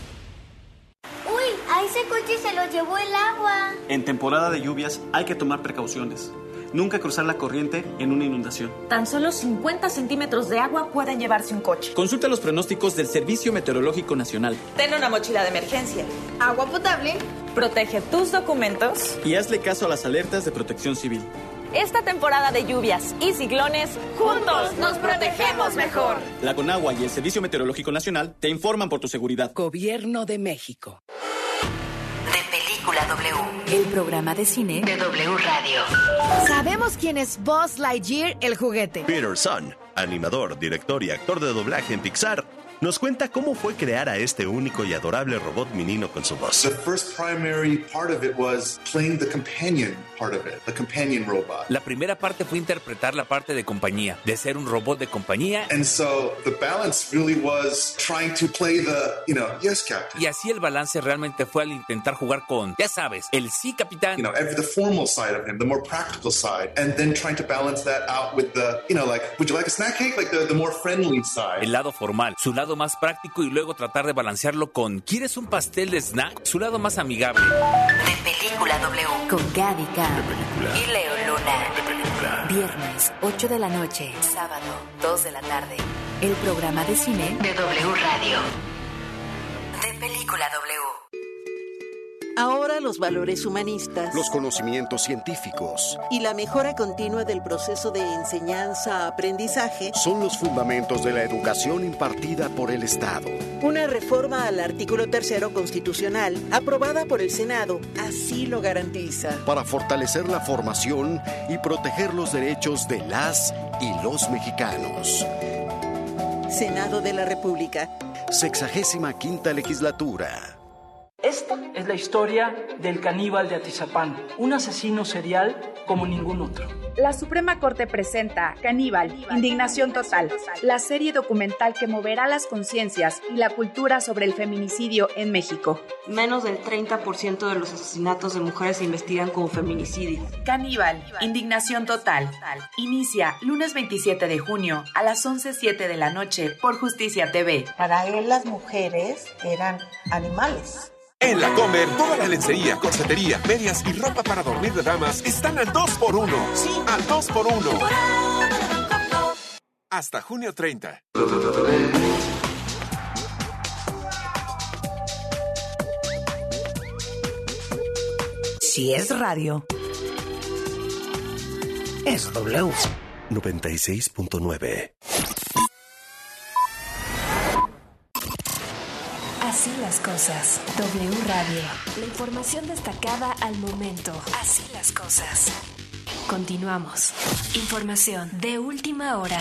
¡Uy! A ese coche se lo llevó el agua. En temporada de lluvias hay que tomar precauciones. Nunca cruzar la corriente en una inundación. Tan solo 50 centímetros de agua pueden llevarse un coche. Consulta los pronósticos del Servicio Meteorológico Nacional. Ten una mochila de emergencia. Agua potable. Protege tus documentos. Y hazle caso a las alertas de Protección Civil. Esta temporada de lluvias y ciclones, juntos nos protegemos mejor. La Conagua y el Servicio Meteorológico Nacional te informan por tu seguridad. Gobierno de México. W, el programa de cine de W Radio. Sabemos quién es Buzz Lightyear, el juguete. Peter Sun, animador, director y actor de doblaje en Pixar, nos cuenta cómo fue crear a este único y adorable robot menino con su voz. The first primary part of it was playing the companion part of it, the companion robot. La primera parte fue interpretar la parte de compañía, de ser un robot de compañía. And so the balance really was trying to play the, yes, captain. Y así el balance realmente fue al intentar jugar con, ya sabes, el sí, capitán. The formal side of him, the more practical side, and then trying to balance that out with the, would you like a snack cake? Like the more friendly side. El lado formal, su lado más práctico y luego tratar de balancearlo con ¿quieres un pastel de snack? Su lado más amigable. De Película W con Gaby y Leo Luna. Viernes, 8 de la noche. Sábado, 2 de la tarde. El programa de cine de W Radio. De Película W. Ahora los valores humanistas, los conocimientos científicos y la mejora continua del proceso de enseñanza-aprendizaje son los fundamentos de la educación impartida por el Estado. Una reforma al artículo 3 constitucional, aprobada por el Senado, así lo garantiza. Para fortalecer la formación y proteger los derechos de las y los mexicanos. Senado de la República. 65ª legislatura. Esta es la historia del caníbal de Atizapán, un asesino serial como ningún otro. La Suprema Corte presenta Caníbal, Indignación Total, la serie documental que moverá las conciencias y la cultura sobre el feminicidio en México. Menos del 30% de los asesinatos de mujeres se investigan como feminicidio. Caníbal, Indignación Total. Inicia lunes 27 de junio a las 11:07 de la noche por Justicia TV. Para él las mujeres eran animales. En La Comer, toda la lencería, corsetería, medias y ropa para dormir de damas están al 2x1. Sí, al 2x1. Hasta junio 30. Si es radio, es W. 96.9. Así las cosas. W Radio. La información destacada al momento. Así las cosas. Continuamos. Información de última hora.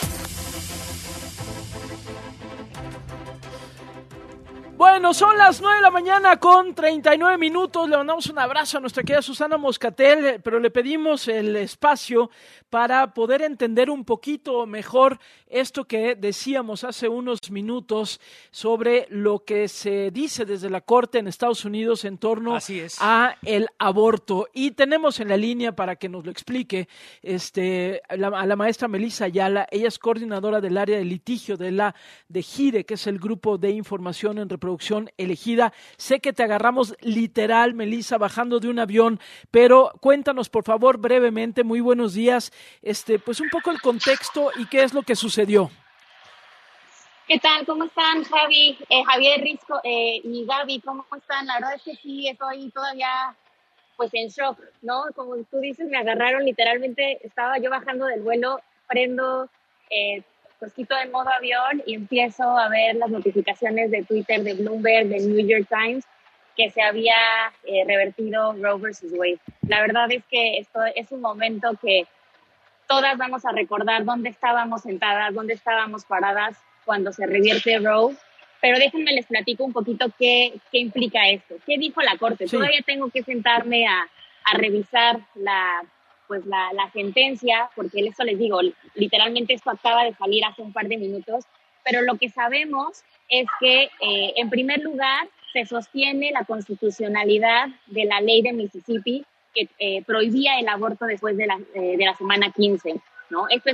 Bueno, son las 9 de la mañana con 39 minutos. Le mandamos un abrazo a nuestra querida Susana Moscatel, pero le pedimos el espacio para poder entender un poquito mejor esto que decíamos hace unos minutos sobre lo que se dice desde la Corte en Estados Unidos en torno a el aborto. Y tenemos en la línea para que nos lo explique a la maestra Melissa Ayala. Ella es coordinadora del área de litigio de GIRE, que es el Grupo de Información en Reproducción Elegida. Sé que te agarramos literal, Melissa, bajando de un avión, pero cuéntanos, por favor, brevemente, muy buenos días, pues un poco el contexto y qué es lo que sucedió. ¿Qué tal? ¿Cómo están, Javi? Javier Risco y Gaby, ¿cómo están? La verdad es que sí, estoy todavía pues en shock, ¿no? Como tú dices, me agarraron literalmente, estaba yo bajando del vuelo, prendo, pues quito de modo avión y empiezo a ver las notificaciones de Twitter, de Bloomberg, de New York Times, que se había revertido Roe versus Wade. La verdad es que esto es un momento que todas vamos a recordar dónde estábamos sentadas, dónde estábamos paradas cuando se revierte Roe. Pero déjenme les platico un poquito qué implica esto. ¿Qué dijo la Corte? Sí. Todavía tengo que sentarme a revisar la sentencia, porque esto les digo, literalmente esto acaba de salir hace un par de minutos, pero lo que sabemos es que, en primer lugar, se sostiene la constitucionalidad de la ley de Mississippi que prohibía el aborto después de la semana 15, ¿no? Esto es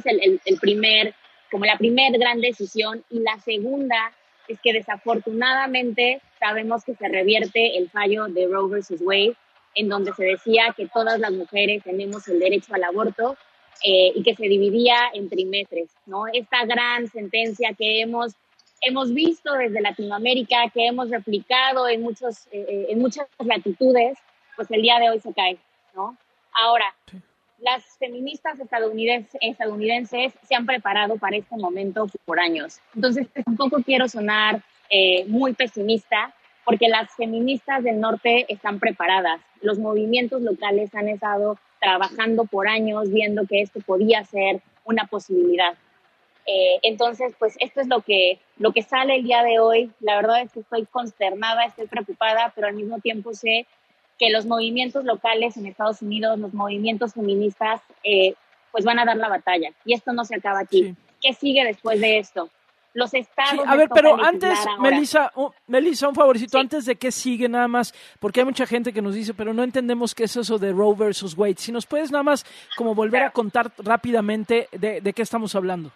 la primer gran decisión, y la segunda es que desafortunadamente sabemos que se revierte el fallo de Roe versus Wade, en donde se decía que todas las mujeres tenemos el derecho al aborto y que se dividía en trimestres, ¿no? Esta gran sentencia que hemos visto desde Latinoamérica, que hemos replicado en muchas latitudes, pues el día de hoy se cae, ¿no? Ahora, las feministas estadounidenses se han preparado para este momento por años. Entonces, tampoco quiero sonar muy pesimista, porque las feministas del norte están preparadas. Los movimientos locales han estado trabajando por años, viendo que esto podía ser una posibilidad. Entonces, pues esto es lo que sale el día de hoy. La verdad es que estoy consternada, estoy preocupada, pero al mismo tiempo sé que los movimientos locales en Estados Unidos, los movimientos feministas, pues van a dar la batalla. Y esto no se acaba aquí. Sí. ¿Qué sigue después de esto? Los estados... Sí, a ver, pero antes, Melissa, un favorcito, sí. Antes de que sigue nada más, porque hay mucha gente que nos dice, pero no entendemos qué es eso de Roe versus Wade. Si nos puedes nada más como volver a contar rápidamente de qué estamos hablando.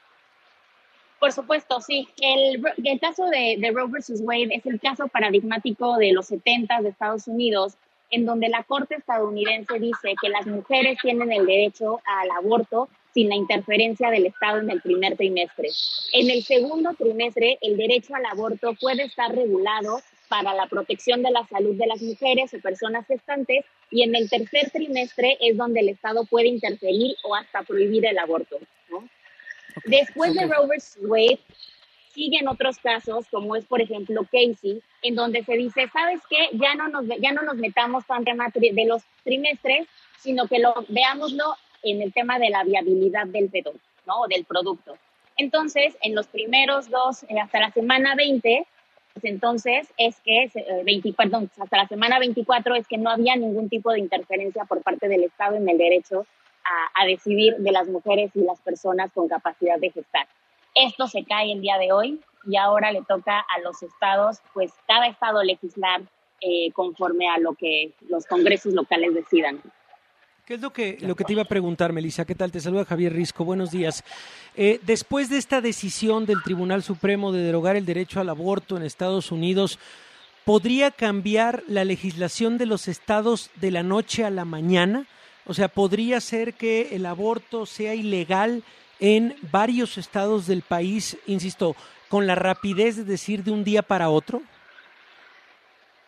Por supuesto, sí. El caso de Roe versus Wade es el caso paradigmático de los 70s de Estados Unidos, en donde la Corte estadounidense dice que las mujeres tienen el derecho al aborto sin la interferencia del Estado en el primer trimestre. En el segundo trimestre, el derecho al aborto puede estar regulado para la protección de la salud de las mujeres o personas gestantes, y en el tercer trimestre es donde el Estado puede interferir o hasta prohibir el aborto, ¿no? Después de Roe versus Wade, siguen otros casos, como es, por ejemplo, Casey, en donde se dice, ¿sabes qué? Ya no nos metamos tanto en tema de los trimestres, sino que veámoslo en el tema de la viabilidad del feto, ¿no? O del producto. Entonces, en los primeros dos, hasta la semana 20, pues entonces es que, hasta la semana 24 es que no había ningún tipo de interferencia por parte del Estado en el derecho a decidir de las mujeres y las personas con capacidad de gestar. Esto se cae el día de hoy y ahora le toca a los estados, pues cada estado legislar conforme a lo que los congresos locales decidan. ¿Qué es lo que te iba a preguntar, Melissa? ¿Qué tal? Te saluda Javier Risco. Buenos días. Después de esta decisión del Tribunal Supremo de derogar el derecho al aborto en Estados Unidos, ¿podría cambiar la legislación de los estados de la noche a la mañana? O sea, ¿podría ser que el aborto sea ilegal en varios estados del país, insisto, con la rapidez de decir de un día para otro?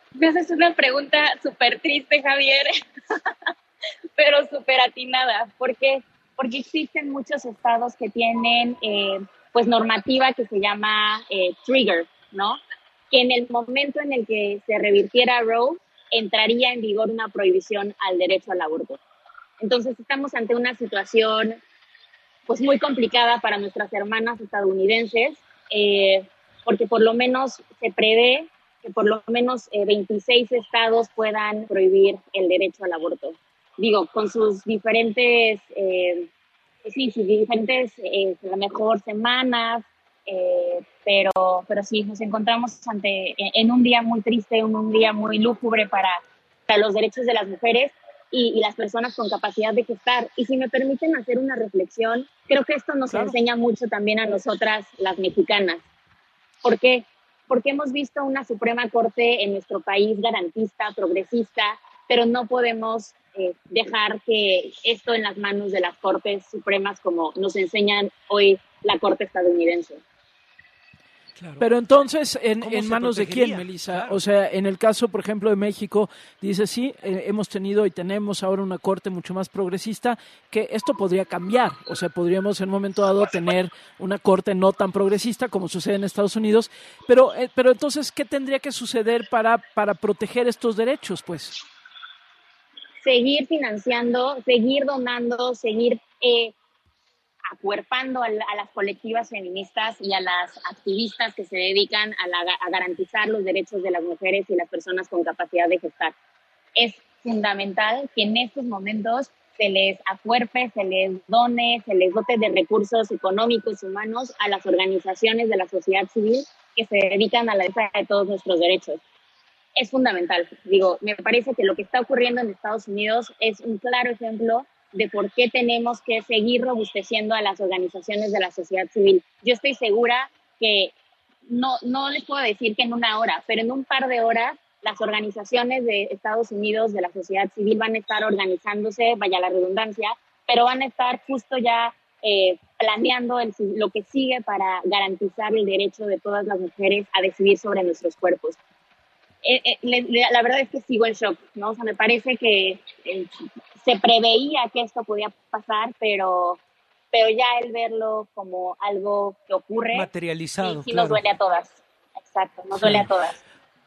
Me haces una pregunta súper triste, Javier, pero súper atinada. ¿Por qué? Porque existen muchos estados que tienen pues normativa que se llama trigger, ¿no? Que en el momento en el que se revirtiera Roe, entraría en vigor una prohibición al derecho al aborto. Entonces estamos ante una situación pues muy complicada para nuestras hermanas estadounidenses, porque por lo menos se prevé que por lo menos 26 estados puedan prohibir el derecho al aborto. Digo, con sus diferentes, a lo mejor semanas, pero sí, nos encontramos en un día muy triste, un día muy lúgubre para los derechos de las mujeres y las personas con capacidad de gestar. Y si me permiten hacer una reflexión, creo que esto nos enseña mucho también a nosotras, las mexicanas. ¿Por qué? Porque hemos visto una Suprema Corte en nuestro país garantista, progresista, pero no podemos dejar que esto en las manos de las Cortes Supremas como nos enseñan hoy la Corte estadounidense. Claro. Pero entonces, ¿en manos de quién, Melissa? Claro. O sea, en el caso, por ejemplo, de México, dice sí, hemos tenido y tenemos ahora una corte mucho más progresista, que esto podría cambiar. O sea, podríamos en un momento dado tener una corte no tan progresista como sucede en Estados Unidos. Pero entonces, ¿qué tendría que suceder para proteger estos derechos, pues? Seguir financiando, seguir donando, seguir acuerpando a las colectivas feministas y a las activistas que se dedican a garantizar los derechos de las mujeres y las personas con capacidad de gestar. Es fundamental que en estos momentos se les acuerpe, se les done, se les dote de recursos económicos y humanos a las organizaciones de la sociedad civil que se dedican a la defensa de todos nuestros derechos. Es fundamental. Digo, me parece que lo que está ocurriendo en Estados Unidos es un claro ejemplo de por qué tenemos que seguir robusteciendo a las organizaciones de la sociedad civil. Yo estoy segura que no les puedo decir que en una hora, pero en un par de horas las organizaciones de Estados Unidos de la sociedad civil van a estar organizándose, vaya la redundancia, pero van a estar justo ya planeando lo que sigue para garantizar el derecho de todas las mujeres a decidir sobre nuestros cuerpos. La verdad es que sigo en shock, ¿no? O sea, me parece que se preveía que esto podía pasar, pero ya el verlo como algo que ocurre materializado, sí nos duele a todas. Exacto, nos duele a todas.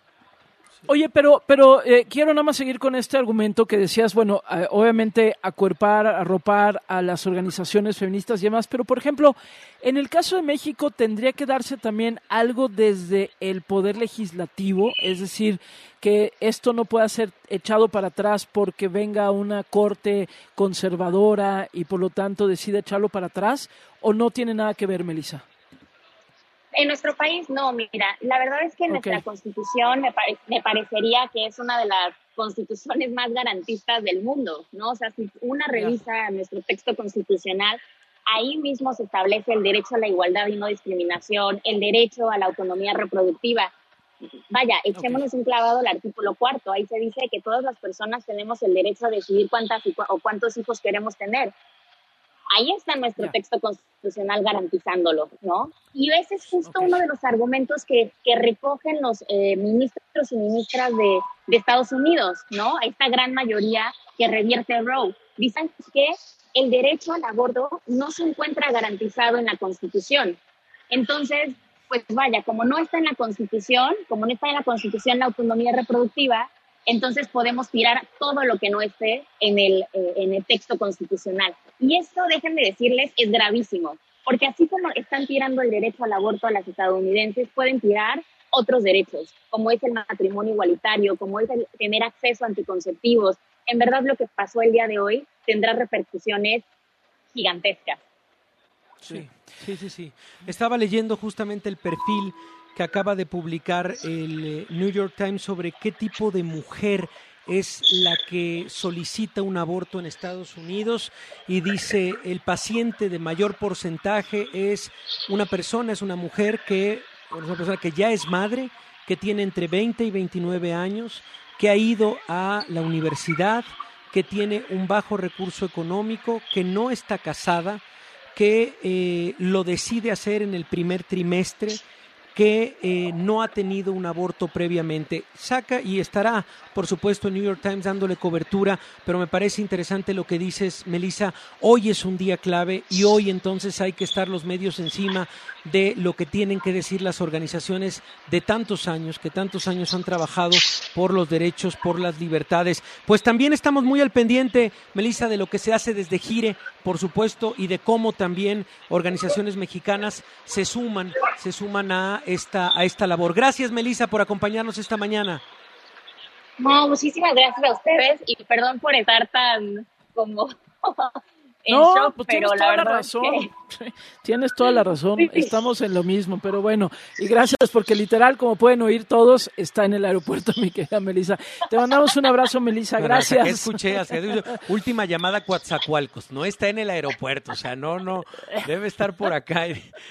Oye, pero quiero nada más seguir con este argumento que decías, bueno, obviamente acuerpar, arropar a las organizaciones feministas y demás, pero por ejemplo, en el caso de México tendría que darse también algo desde el poder legislativo, es decir, que esto no pueda ser echado para atrás porque venga una corte conservadora y por lo tanto decida echarlo para atrás, ¿o no tiene nada que ver, Melissa? En nuestro país no, mira, la verdad es que nuestra Constitución me parecería que es una de las constituciones más garantistas del mundo, ¿no? O sea, si una revisa nuestro texto constitucional, ahí mismo se establece el derecho a la igualdad y no discriminación, el derecho a la autonomía reproductiva. Vaya, echémonos un clavado al artículo 4, ahí se dice que todas las personas tenemos el derecho a decidir cuántos hijos queremos tener. Ahí está nuestro texto constitucional garantizándolo, ¿no? Y ese es justo uno de los argumentos que recogen los ministros y ministras de Estados Unidos, ¿no? Esta gran mayoría que revierte Roe. Dicen que el derecho al aborto no se encuentra garantizado en la Constitución. Entonces, pues vaya, como no está en la Constitución la autonomía reproductiva, entonces podemos tirar todo lo que no esté en el texto constitucional. Y esto, déjenme decirles, es gravísimo, porque así como están tirando el derecho al aborto a las estadounidenses, pueden tirar otros derechos, como es el matrimonio igualitario, como es el tener acceso a anticonceptivos. En verdad, lo que pasó el día de hoy tendrá repercusiones gigantescas. Sí. Estaba leyendo justamente el perfil que acaba de publicar el New York Times sobre qué tipo de mujer es la que solicita un aborto en Estados Unidos, y dice el paciente de mayor porcentaje es una mujer que ya es madre, que tiene entre 20 y 29 años, que ha ido a la universidad, que tiene un bajo recurso económico, que no está casada, que lo decide hacer en el primer trimestre, que no ha tenido un aborto previamente. Saca y estará, por supuesto, en New York Times dándole cobertura, pero me parece interesante lo que dices, Melissa. Hoy es un día clave y hoy entonces hay que estar los medios encima de lo que tienen que decir las organizaciones de tantos años, que tantos años han trabajado por los derechos, por las libertades. Pues también estamos muy al pendiente, Melissa, de lo que se hace desde Gire, por supuesto, y de cómo también organizaciones mexicanas se suman a esta labor. Gracias, Melissa, por acompañarnos esta mañana. No, muchísimas gracias a ustedes y perdón por estar tan como en no, shock, pues pero tienes toda la razón. Tienes toda la razón, estamos en lo mismo, pero bueno, y gracias porque literal, como pueden oír todos, está en el aeropuerto, mi querida Melissa. Te mandamos un abrazo, Melissa, gracias. ¿Qué escuché? Última llamada a Coatzacoalcos, no está en el aeropuerto, o sea, no, debe estar por acá,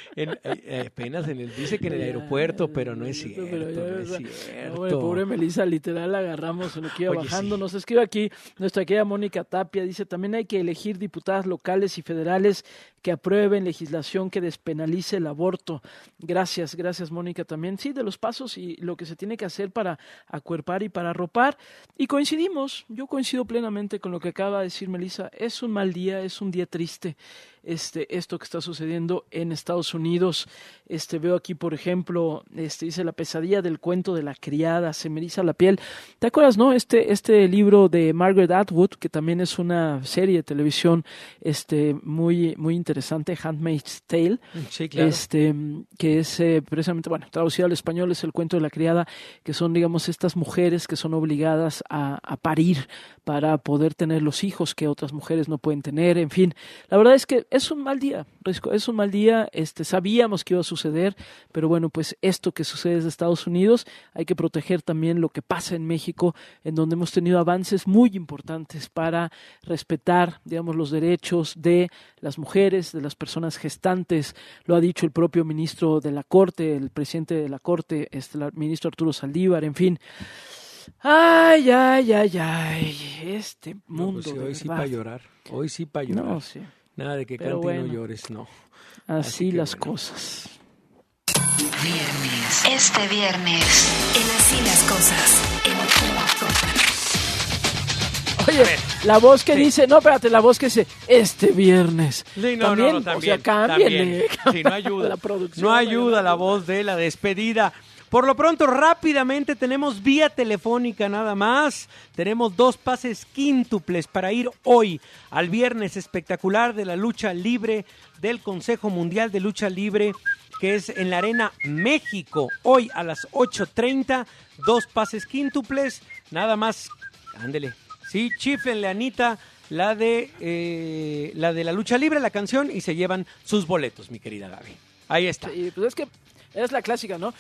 apenas dice que en el aeropuerto, pero no es cierto, no es cierto. Bueno, pobre Melissa, literal, la agarramos en lo que iba bajando, sí. Nos escribe aquí nuestra querida Mónica Tapia, dice, también hay que elegir diputadas locales y federales que aprueben legislación que despenalice el aborto. Gracias Mónica también. Sí, de los pasos y lo que se tiene que hacer para acuerpar y para arropar. Y yo coincido plenamente con lo que acaba de decir Melissa. Es un mal día, es un día triste esto que está sucediendo en Estados Unidos. Veo aquí, por ejemplo, dice la pesadilla del cuento de la criada, se me eriza la piel. ¿Te acuerdas, no? Este libro de Margaret Atwood, que también es una serie de televisión muy, muy interesante, Handmaid's Tale. Sí, claro. Que es precisamente, traducido al español es el cuento de la criada, que son, digamos, estas mujeres que son obligadas a parir para poder tener los hijos que otras mujeres no pueden tener, en fin. La verdad es que es un mal día, Risco, es un mal día, sabíamos que iba a suceder, pero bueno, pues esto que sucede desde Estados Unidos, hay que proteger también lo que pasa en México, en donde hemos tenido avances muy importantes para respetar, digamos, los derechos de las mujeres, de las personas gestantes. Lo ha dicho el propio ministro de la Corte, el presidente de la Corte, el ministro Arturo Saldívar, en fin. Ay, este mundo. No, pues hoy sí para llorar, No, sí. Nada de que cante y no llores, no. Así las cosas. Viernes. Este viernes, en Así las Cosas. Oye, la voz que dice, no, espérate, la voz que dice, este viernes. Sí, también, también. O sea, cámbienle. Sí, no ayuda. La producción. No ayuda la voz de la despedida. Por lo pronto, rápidamente, tenemos vía telefónica nada más. Tenemos 2 pases quíntuples para ir hoy al viernes espectacular de la lucha libre del Consejo Mundial de Lucha Libre, que es en la Arena México, hoy a las 8:30. 2 pases quíntuples, nada más, ándele. Sí, chíflenle, Anita, la de la lucha libre, la canción, y se llevan sus boletos, mi querida Gaby. Ahí está. Sí, pues es que es la clásica, ¿no?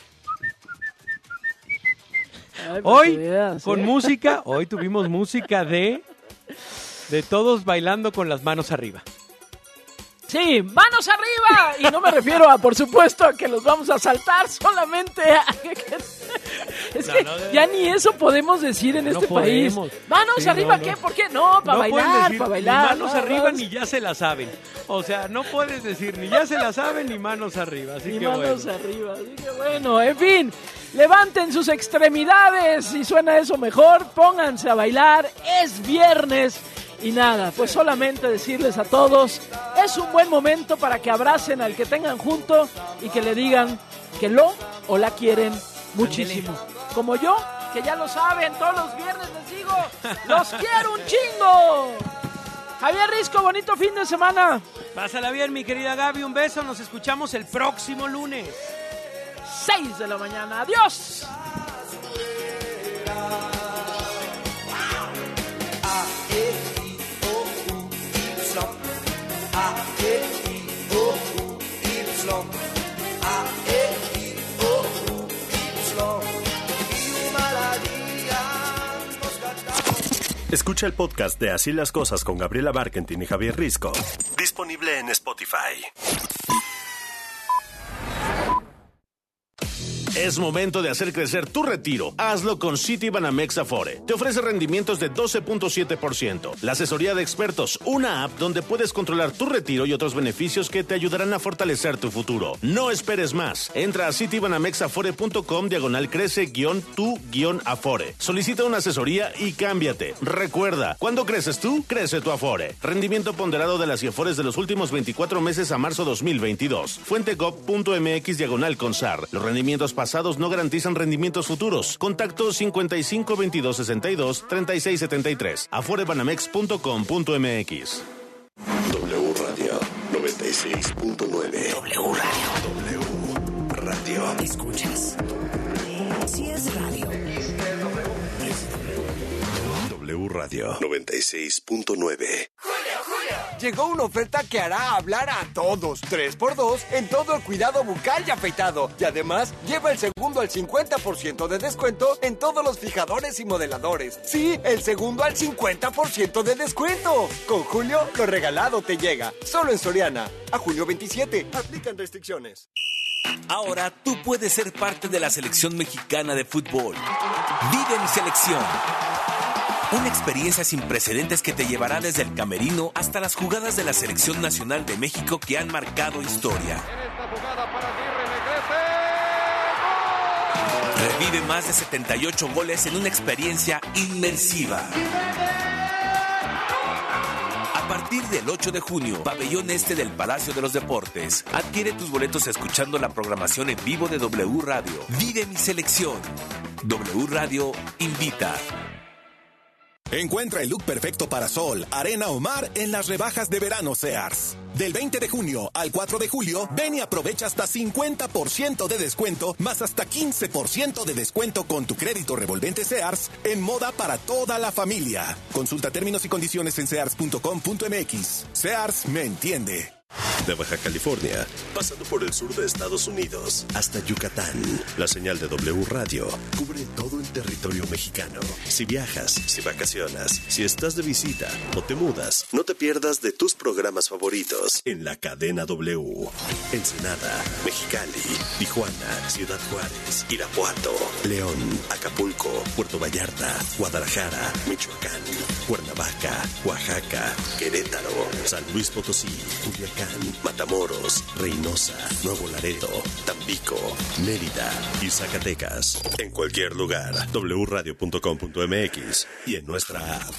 Ay, hoy, con música, hoy tuvimos música de todos bailando con las manos arriba. Sí, manos arriba. Y no me refiero a, por supuesto, a que los vamos a saltar, solamente a... ya ni eso podemos decir en este país. Manos arriba, ¿qué? ¿Por qué? No, para bailar, para bailar. Ni manos arriba ni ya se la saben. O sea, no puedes decir ni ya se la saben ni manos arriba. Así que manos arriba, así que bueno, en fin. Levanten sus extremidades, si suena eso mejor, pónganse a bailar, es viernes. Y nada, pues solamente decirles a todos, es un buen momento para que abracen al que tengan junto y que le digan que lo o la quieren muchísimo. Como yo, que ya lo saben, todos los viernes les digo, los quiero un chingo. Javier Risco, bonito fin de semana. Pásala bien, mi querida Gaby, un beso, nos escuchamos el próximo lunes. 6 de la mañana, adiós. Escucha el podcast de Así las Cosas con Gabriela Barkentin y Javier Risco. Disponible en Spotify. Es momento de hacer crecer tu retiro. Hazlo con Citibanamex Afore. Te ofrece rendimientos de 12.7%. La asesoría de expertos, una app donde puedes controlar tu retiro y otros beneficios que te ayudarán a fortalecer tu futuro. No esperes más. Entra a citibanamexafore.com/crece-tu-afore. Solicita una asesoría y cámbiate. Recuerda, cuando creces tú, crece tu Afore. Rendimiento ponderado de las Afores de los últimos 24 meses a marzo 2022. Fuente gov.mx/consar. Los rendimientos pasados no garantizan rendimientos futuros. Contacto 55 22 62 36 73. aforebanamex.com.mx. W Radio 96.9. W Radio. W Radio. ¿Escuchas? Si es radio. W Radio 96.9. Llegó una oferta que hará hablar a todos. 3x2 en todo el cuidado bucal y afeitado. Y además, lleva el segundo al 50% de descuento en todos los fijadores y modeladores. Sí, el segundo al 50% de descuento. Con Julio, lo regalado te llega. Solo en Soriana. A julio 27. Aplican restricciones. Ahora tú puedes ser parte de la selección mexicana de fútbol. Vive mi selección. Una experiencia sin precedentes que te llevará desde el camerino hasta las jugadas de la Selección Nacional de México que han marcado historia. Revive más de 78 goles en una experiencia inmersiva. A partir del 8 de junio, Pabellón Este del Palacio de los Deportes. Adquiere tus boletos escuchando la programación en vivo de W Radio. Vive mi selección. W Radio invita. Encuentra el look perfecto para sol, arena o mar en las rebajas de verano Sears. Del 20 de junio al 4 de julio, ven y aprovecha hasta 50% de descuento, más hasta 15% de descuento con tu crédito revolvente Sears en moda para toda la familia. Consulta términos y condiciones en sears.com.mx. Sears me entiende. De Baja California, pasando por el sur de Estados Unidos hasta Yucatán, la señal de W Radio cubre todo el territorio mexicano. Si viajas, si vacacionas, si estás de visita o te mudas, no te pierdas de tus programas favoritos en la cadena W. Ensenada, Mexicali, Tijuana, Ciudad Juárez, Irapuato, León, Acapulco, Puerto Vallarta, Guadalajara, Michoacán, Cuernavaca, Oaxaca, Querétaro, San Luis Potosí, Culiacán, Matamoros, Reynosa, Nuevo Laredo, Tampico, Mérida y Zacatecas. En cualquier lugar, wradio.com.mx y en nuestra app.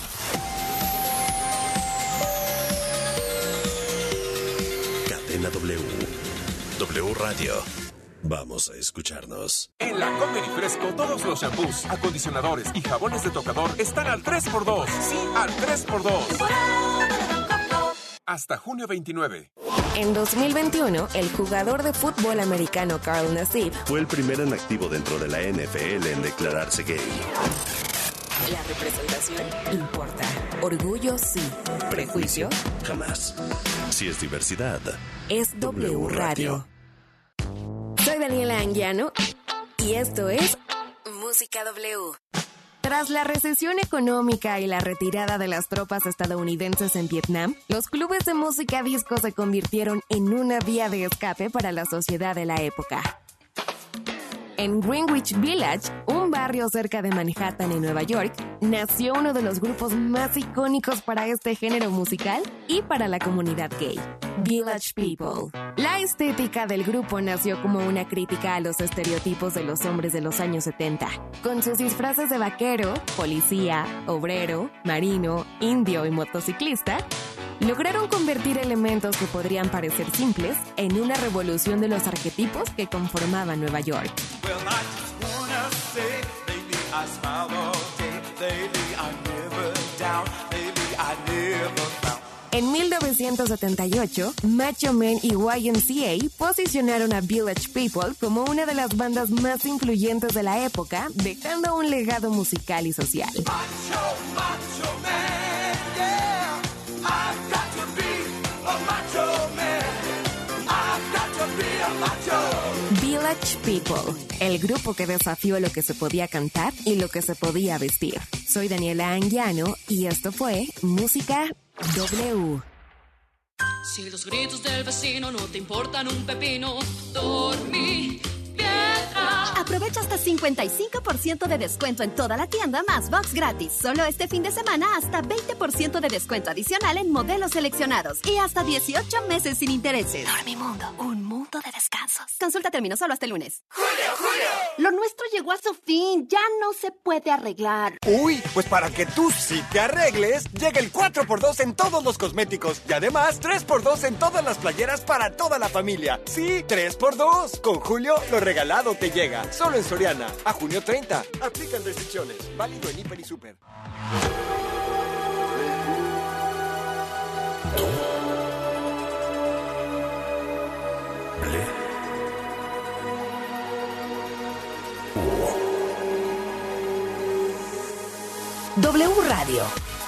Cadena W. W Radio. Vamos a escucharnos. En la Comer y Fresco, todos los shampoos, acondicionadores y jabones de tocador están al 3x2. Sí, al 3x2. Hasta junio 29. En 2021, el jugador de fútbol americano Carl Nassib fue el primero en activo dentro de la NFL en declararse gay. La representación importa. Orgullo sí. Prejuicio jamás. Si es diversidad, es W Radio. Soy Daniela Anguiano y esto es Música W. Tras la recesión económica y la retirada de las tropas estadounidenses en Vietnam, los clubes de música disco se convirtieron en una vía de escape para la sociedad de la época. En Greenwich Village, un barrio cerca de Manhattan en Nueva York, nació uno de los grupos más icónicos para este género musical y para la comunidad gay, Village People. La estética del grupo nació como una crítica a los estereotipos de los hombres de los años 70, con sus disfraces de vaquero, policía, obrero, marino, indio y motociclista. Lograron convertir elementos que podrían parecer simples en una revolución de los arquetipos que conformaban Nueva York. En 1978, Macho Man y YMCA posicionaron a Village People como una de las bandas más influyentes de la época, dejando un legado musical y social. Village People, el grupo que desafió lo que se podía cantar y lo que se podía vestir. Soy Daniela Anguiano y esto fue Música W. Si los gritos del vecino no te importan un pepino, dormí piedra. Aprovecha hasta 55% de descuento en toda la tienda más box gratis. Solo este fin de semana hasta 20% de descuento adicional en modelos seleccionados y hasta 18 meses sin intereses. Dormimundo, un mundo de descansos. Consulta términos solo hasta el lunes. ¡Julio! Lo nuestro llegó a su fin. Ya no se puede arreglar. Uy, pues para que tú sí te arregles, llega el 4x2 en todos los cosméticos. Y además, 3x2 en todas las playeras para toda la familia. Sí, 3x2. Con Julio, lo regalado te llega. Solo en Soriana. A junio 30. Aplican restricciones. Válido en Hiper y Super. W Radio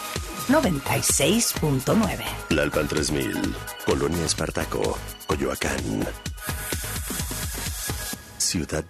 96.9. Lalpan 3000, Colonia Espartaco, Coyoacán. Ciudad